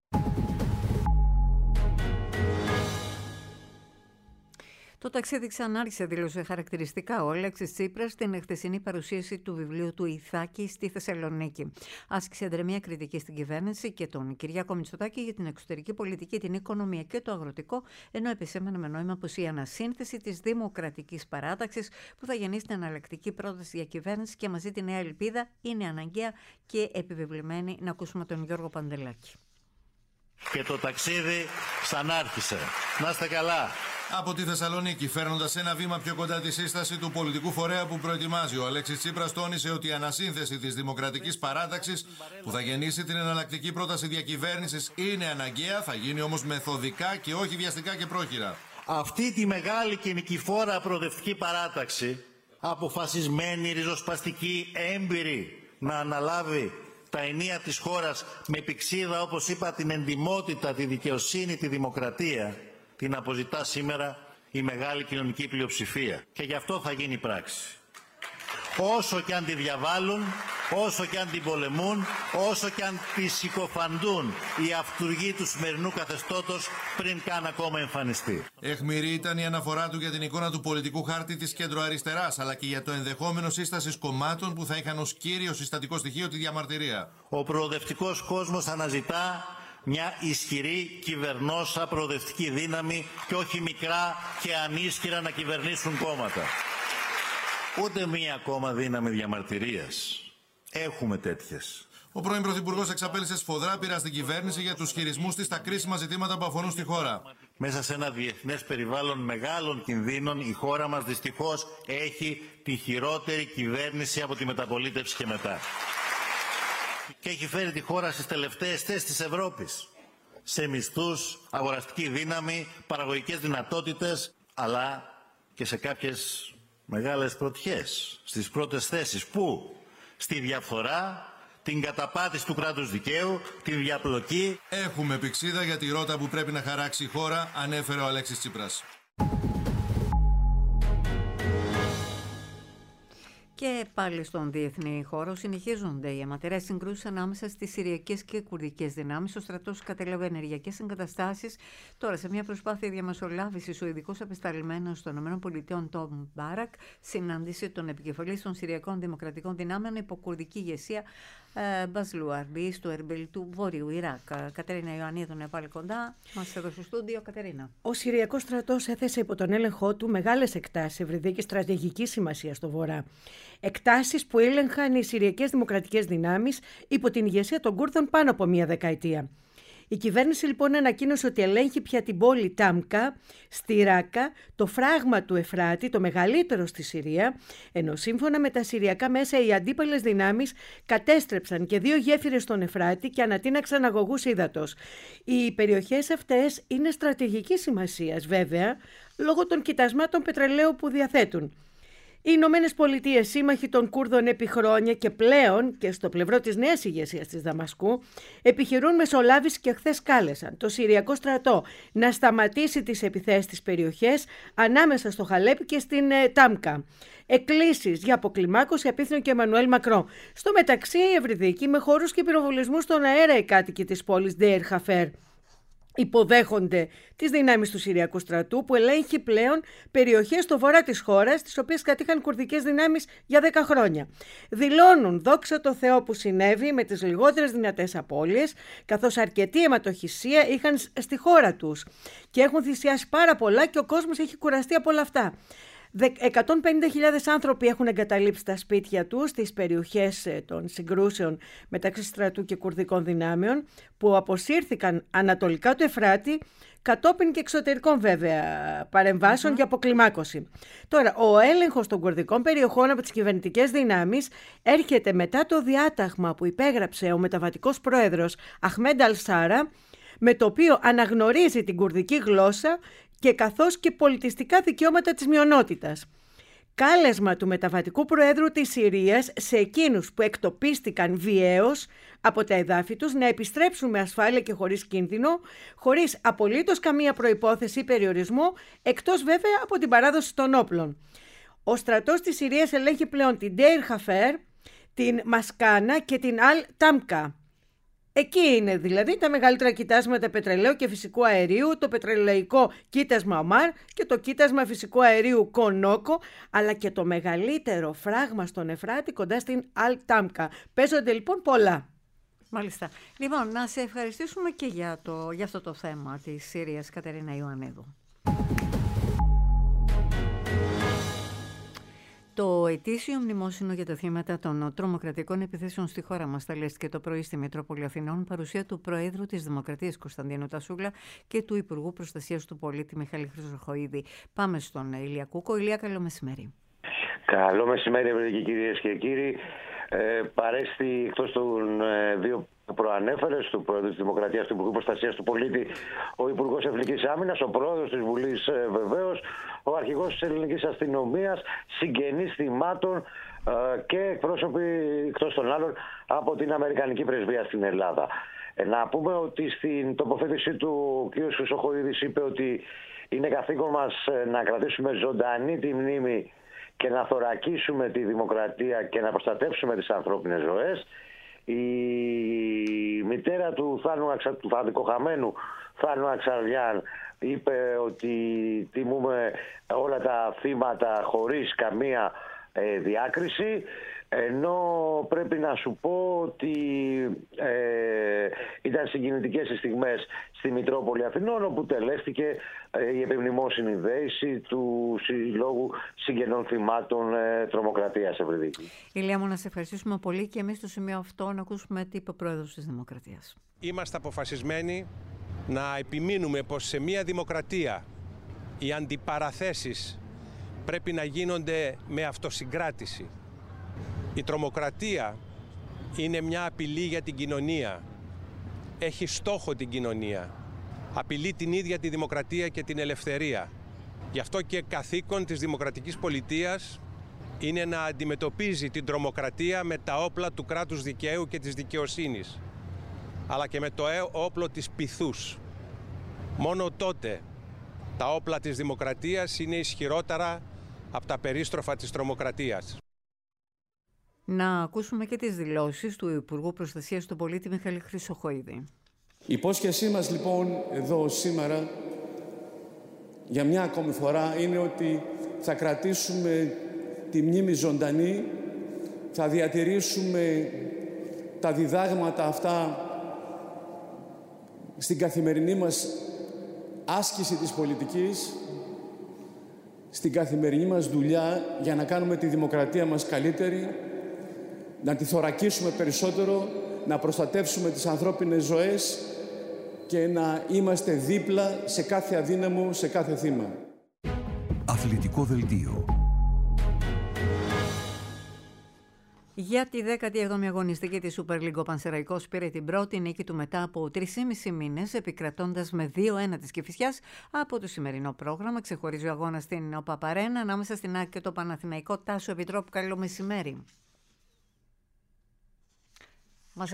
Το ταξίδι ξανάρχισε, δήλωσε χαρακτηριστικά ο Αλέξης Τσίπρας στην χθεσινή παρουσίαση του βιβλίου του Ιθάκη στη Θεσσαλονίκη. Άσκησε εντρεμία κριτική στην κυβέρνηση και τον Κυριάκο Μητσοτάκη για την εξωτερική πολιτική, την οικονομία και το αγροτικό, ενώ επισήμανε με νόημα πως η ανασύνθεση της δημοκρατικής παράταξης που θα γεννήσει την εναλλακτική πρόταση διακυβέρνηση και μαζί τη νέα ελπίδα είναι αναγκαία και επιβεβλημένη. Να ακούσουμε τον Γιώργο Παντελάκη. Και το ταξίδι ξανάρχισε. Να είστε καλά. Από τη Θεσσαλονίκη, φέρνοντας ένα βήμα πιο κοντά τη σύσταση του πολιτικού φορέα που προετοιμάζει, ο Αλέξης Τσίπρας τόνισε ότι η ανασύνθεση της δημοκρατικής παράταξης που θα γεννήσει την εναλλακτική πρόταση διακυβέρνησης είναι αναγκαία, θα γίνει όμως μεθοδικά και όχι βιαστικά και πρόχειρα. Αυτή τη μεγάλη και νικηφόρα προοδευτική παράταξη, αποφασισμένη, ριζοσπαστική, έμπειρη να αναλάβει τα ενία της χώρας με πηξίδα, όπως είπα, την εντιμότητα, τη δικαιοσύνη, τη δημοκρατία, την αποζητά σήμερα η μεγάλη κοινωνική πλειοψηφία. Και γι' αυτό θα γίνει πράξη. Όσο και αν τη διαβάλουν, όσο και αν την πολεμούν, όσο και αν τη συκοφαντούν οι αυτουργοί του σημερινού καθεστώτος πριν καν ακόμα εμφανιστεί. Αιχμηρή ήταν η αναφορά του για την εικόνα του πολιτικού χάρτη της κεντροαριστεράς, αλλά και για το ενδεχόμενο σύστασης κομμάτων που θα είχαν ως κύριο συστατικό στοιχείο τη διαμαρτυρία. Ο προοδευτικός κόσμος αναζητά μια ισχυρή κυβερνόσα προοδευτική δύναμη και όχι μικρά και ανίσχυρα να κυβερνήσουν κόμματα. Ούτε μία ακόμα δύναμη διαμαρτυρίας. Έχουμε τέτοιες. Ο πρώην Πρωθυπουργός εξαπέλυσε σφοδρά πείρα στην κυβέρνηση για τους χειρισμούς της στα κρίσιμα ζητήματα που αφορούν στη χώρα. Μέσα σε ένα διεθνές περιβάλλον μεγάλων κινδύνων, η χώρα μας δυστυχώς έχει τη χειρότερη κυβέρνηση από τη μεταπολίτευση και μετά. Και έχει φέρει τη χώρα στις τελευταίες θέσεις της Ευρώπης. Σε μισθούς, αγοραστική δύναμη, παραγωγικές δυνατότητες, αλλά και σε κάποιες μεγάλες πρωτιές. Στις πρώτες θέσεις. Πού? Στη διαφθορά, την καταπάτηση του κράτους δικαίου, την διαπλοκή. Έχουμε πηξίδα για τη ρότα που πρέπει να χαράξει η χώρα, ανέφερε ο Αλέξης Τσίπρας. Και πάλι στον διεθνή χώρο συνεχίζονται οι αιματηρές συγκρούσεις ανάμεσα στις Συριακές και Κουρδικές δυνάμεις. Ο στρατός κατέλαβε ενεργειακές εγκαταστάσεις. Τώρα, σε μια προσπάθεια διαμεσολάβησης, ο ειδικός απεσταλμένος των ΗΠΑ, Τόμ Μπάρακ, συνάντησε τον επικεφαλής των Συριακών Δημοκρατικών Δυνάμεων υπό κουρδική ηγεσία, Μπαζλού Αρμπή, στο Ερμπίλ του Βόρειου Ιράκ. Κατερίνα Ιωαννίδου είναι πάλι κοντά. Μας εδώ στο στούντιο, Κατερίνα. Ο Συριακός στρατός έθεσε υπό τον έλεγχό του μεγάλες εκτάσεις ευρυδίκης στρατηγικής σημασίας στο βορρά. Εκτάσεις που έλεγχαν οι Συριακές Δημοκρατικές Δυνάμεις υπό την ηγεσία των Κούρδων πάνω από μία δεκαετία. Η κυβέρνηση λοιπόν ανακοίνωσε ότι ελέγχει πια την πόλη Τάμκα στη Ράκα, το φράγμα του Εφράτη, το μεγαλύτερο στη Συρία, ενώ σύμφωνα με τα συριακά μέσα οι αντίπαλες δυνάμεις κατέστρεψαν και 2 γέφυρες στον Εφράτη και ανατείναξαν αγωγούς ύδατος. Οι περιοχές αυτές είναι στρατηγικής σημασίας βέβαια, λόγω των κοιτασμάτων πετρελαίου που διαθέτουν. Οι Ηνωμένες Πολιτείες, σύμμαχοι των Κούρδων επί χρόνια και πλέον και στο πλευρό της νέας ηγεσίας της Δαμασκού, επιχειρούν μεσολάβηση και χθες κάλεσαν το Συριακό στρατό να σταματήσει τις επιθέσεις στις περιοχές ανάμεσα στο Χαλέπι και στην Τάμκα. Εκκλήσεις για αποκλιμάκωση απίθυνε και ο Εμμανουέλ Μακρόν. Στο μεταξύ, η Ευρυδίκη, με χώρους και πυροβολισμούς στον αέρα, οι κάτοικοι της πόλης Ντέιρ Χαφέρ υποδέχονται τις δυνάμεις του Συριακού στρατού που ελέγχει πλέον περιοχές στο βορρά της χώρας, τις οποίες κατήχαν κουρδικές δυνάμεις για 10 χρόνια. Δηλώνουν δόξα τω Θεώ που συνέβη με τις λιγότερες δυνατές απώλειες, καθώς αρκετή αιματοχυσία είχαν στη χώρα τους και έχουν θυσιάσει πάρα πολλά και ο κόσμος έχει κουραστεί από όλα αυτά. 150.000 άνθρωποι έχουν εγκαταλείψει τα σπίτια τους στις περιοχές των συγκρούσεων μεταξύ στρατού και κουρδικών δυνάμεων που αποσύρθηκαν ανατολικά του Εφράτη, κατόπιν και εξωτερικών βέβαια παρεμβάσεων για αποκλιμάκωση. Τώρα, ο έλεγχος των κουρδικών περιοχών από τις κυβερνητικές δυνάμεις έρχεται μετά το διάταγμα που υπέγραψε ο μεταβατικός πρόεδρος Αχμέντ Αλ-Σάρα, με το οποίο αναγνωρίζει την κουρδική γλώσσα και καθώς και πολιτιστικά δικαιώματα της μειονότητας. Κάλεσμα του μεταβατικού προέδρου της Συρίας σε εκείνους που εκτοπίστηκαν βιαίως από τα εδάφη τους να επιστρέψουν με ασφάλεια και χωρίς κίνδυνο, χωρίς απολύτως καμία προϋπόθεση ή περιορισμό, εκτός βέβαια από την παράδοση των όπλων. Ο στρατός της Συρίας ελέγχει πλέον την Ντέιρ Χαφέρ, την Μασκάνα και την Αλ-Τάμκα. Εκεί είναι δηλαδή τα μεγαλύτερα κοιτάσματα πετρελαίου και φυσικού αερίου, το πετρελαϊκό κοίτασμα Ομάρ και το κοίτασμα φυσικού αερίου Κονόκο, αλλά και το μεγαλύτερο φράγμα στον Εφράτη κοντά στην Αλ-Τάμκα. Παίζονται λοιπόν πολλά. Μάλιστα. Λοιπόν, να σε ευχαριστήσουμε και για αυτό το θέμα της Συρίας, Κατερίνα Ιωαννίδου. Το ετήσιο μνημόσυνο για τα θύματα των τρομοκρατικών επιθέσεων στη χώρα μας σταλέστηκε το πρωί στη Μητρόπολη Αθηνών, παρουσία του Προέδρου της Δημοκρατίας Κωνσταντίνου Τασούλα και του Υπουργού Προστασίας του Πολίτη Μιχάλη Χρυσοχοΐδη. Πάμε στον Ηλία Κούκο. Ηλία, καλό μεσημέρι. Καλό μεσημέρι, ευρετικοί κυρίες και κύριοι. Παρέστη εκτός των δύο που προανέφερες, του Πρόεδρου της Δημοκρατίας, του Υπουργού Προστασίας του Πολίτη, ο Υπουργός Εθνικής Άμυνας, ο Πρόεδρος της Βουλής βεβαίως, ο Αρχηγός της Ελληνικής Αστυνομίας, συγγενείς θυμάτων και εκπρόσωποι εκτός των άλλων από την Αμερικανική Πρεσβεία στην Ελλάδα. Να πούμε ότι στην τοποθέτησή του ο κ. Χρυσοχοΐδης είπε ότι είναι καθήκον μας να κρατήσουμε ζωντανή τη μνήμη και να θωρακίσουμε τη δημοκρατία και να προστατεύσουμε τις ανθρώπινες ζωές. Η μητέρα του θανατικοχαμένου Θάνου Αξαρλιάν είπε ότι τιμούμε όλα τα θύματα χωρίς καμία διάκριση, ενώ πρέπει να σου πω ότι ήταν συγκινητικές οι στιγμές στη Μητρόπολη Αθηνών, όπου τελέστηκε η επιμνημόσυνη δέηση του Συλλόγου Συγγενών Θυμάτων Τρομοκρατίας, Ευρυδίκη. Ηλία μου, να σε ευχαριστήσουμε πολύ και εμείς στο σημείο αυτό να ακούσουμε τι είπε ο Πρόεδρος της Δημοκρατίας. Είμαστε αποφασισμένοι να επιμείνουμε πως σε μια δημοκρατία οι αντιπαραθέσεις πρέπει να γίνονται με αυτοσυγκράτηση. Η τρομοκρατία είναι μια απειλή για την κοινωνία. Έχει στόχο την κοινωνία. Απειλεί την ίδια τη δημοκρατία και την ελευθερία. Γι' αυτό και καθήκον της δημοκρατικής πολιτείας είναι να αντιμετωπίζει την τρομοκρατία με τα όπλα του κράτους δικαίου και της δικαιοσύνης, αλλά και με το όπλο της πειθούς. Μόνο τότε τα όπλα της δημοκρατίας είναι ισχυρότερα από τα περίστροφα της τρομοκρατίας. Να ακούσουμε και τις δηλώσεις του Υπουργού Προστασίας του Πολίτη Μιχάλη Χρυσοχοΐδη. Η υπόσχεσή μας λοιπόν εδώ σήμερα για μια ακόμη φορά είναι ότι θα κρατήσουμε τη μνήμη ζωντανή, θα διατηρήσουμε τα διδάγματα αυτά στην καθημερινή μας άσκηση της πολιτικής, στην καθημερινή μας δουλειά για να κάνουμε τη δημοκρατία μας καλύτερη, να τη θωρακίσουμε περισσότερο, να προστατεύσουμε τις ανθρώπινες ζωές και να είμαστε δίπλα σε κάθε αδύναμο, σε κάθε θύμα. Αθλητικό δελτίο. Για τη 17η αγωνιστική της Super League, ο Πανσεραϊκός πήρε την πρώτη νίκη του μετά από 3,5 μήνες, επικρατώντας με 2-1 της Κηφισιάς. Από το σημερινό πρόγραμμα ξεχωρίζει ο αγώνας στην ΟΠΑΠ Αρένα ανάμεσα στην ΑΕΚ και το Παναθηναϊκό. Τάσο Επιτρόπου, καλό μεσημέρι. Μας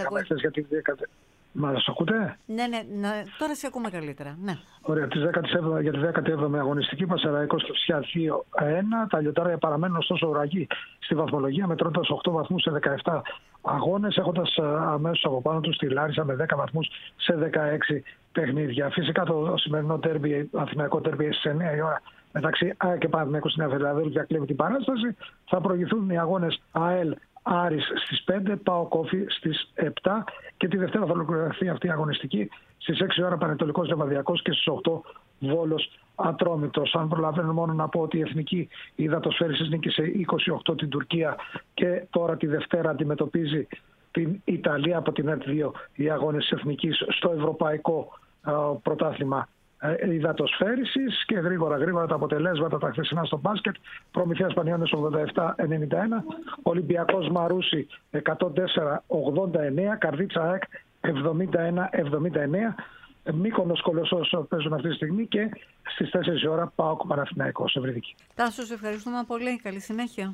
ακούτε? Ναι, τώρα σε ακούμε καλύτερα. Ναι. Ωραία, για τη 17η αγωνιστική, Πανσεραϊκός Κηφισιά 2-1. Τα λιωτάρια παραμένουν ωστόσο ουραγοί στη βαθμολογία, μετρώντας 8 βαθμούς σε 17 αγώνες, έχοντας αμέσως από πάνω τους τη Λάρισα με 10 βαθμούς σε 16 παιχνίδια. Φυσικά το σημερινό τέρμπι, αθηναϊκό τέρμπι στις 9 η ώρα μεταξύ ΑΕΚ και Παναθηναϊκού στην Φιλαδέλφια κλέβει την παράσταση. Θα προηγηθούν οι αγώνες ΑΕΛ Άρης στις 5, ΠΑΟΚ Όφη στις 7 και τη Δευτέρα θα ολοκληρωθεί αυτή η αγωνιστική στις 6 ώρα Πανετολικός Λεβαδιακός και στις 8 Βόλος Ατρόμητος. Αν προλαβαίνω μόνο να πω ότι η Εθνική Υδατοσφαίρισης νίκησε 28 την Τουρκία και τώρα τη Δευτέρα αντιμετωπίζει την Ιταλία από την ΕΡΤ2 οι αγώνες της Εθνικής στο Ευρωπαϊκό Πρωτάθλημα Υδατοσφαίρισης. Και γρήγορα τα αποτελέσματα τα χθεσινά στο μπάσκετ. Προμηθέας Πανιώνες 87-91, Ολυμπιακός Μαρούσι 104-89, Καρδίτσα ΑΕΚ 71-79. Μύκονος Κολοσσός παίζουν αυτή τη στιγμή και στις 4 η ώρα ΠΑΟΚ Παναθηναϊκός Ευρυδική. Τάσο, σε ευχαριστούμε πολύ. Καλή συνέχεια.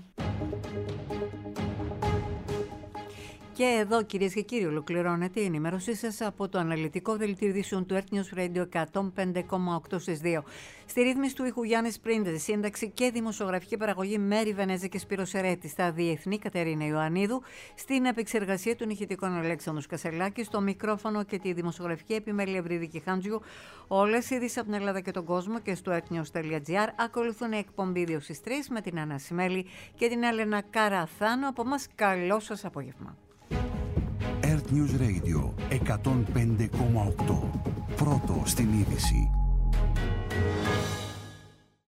Και εδώ, κυρίες και κύριοι, ολοκληρώνεται η ενημέρωσή σας από το αναλυτικό δελτίο ειδήσεων του Earth News Radio 105,8 στις 2. Στη ρύθμιση του ήχου Γιάννης Πρίντες, σύνταξη και δημοσιογραφική παραγωγή Μέρη Βενέζη και Σπύρος Ερέτη, στα διεθνή Κατερίνα Ιωαννίδου, στην επεξεργασία των ηχητικών Αλέξανδρος Κασελάκη, στο μικρόφωνο και τη δημοσιογραφική επιμέλεια Ευρυδική Χάντζιου. Όλες οι ειδήσεις από την Ελλάδα και τον κόσμο και στο earthnews.gr. Ακολουθούν η εκπομπή 2 στις 3 με την Άννα Σιμέλη και την Έλενα Καραθάνο. Από μας, καλό σας απόγευμα. Earth News Radio 105,8. Πρώτο στην είδηση.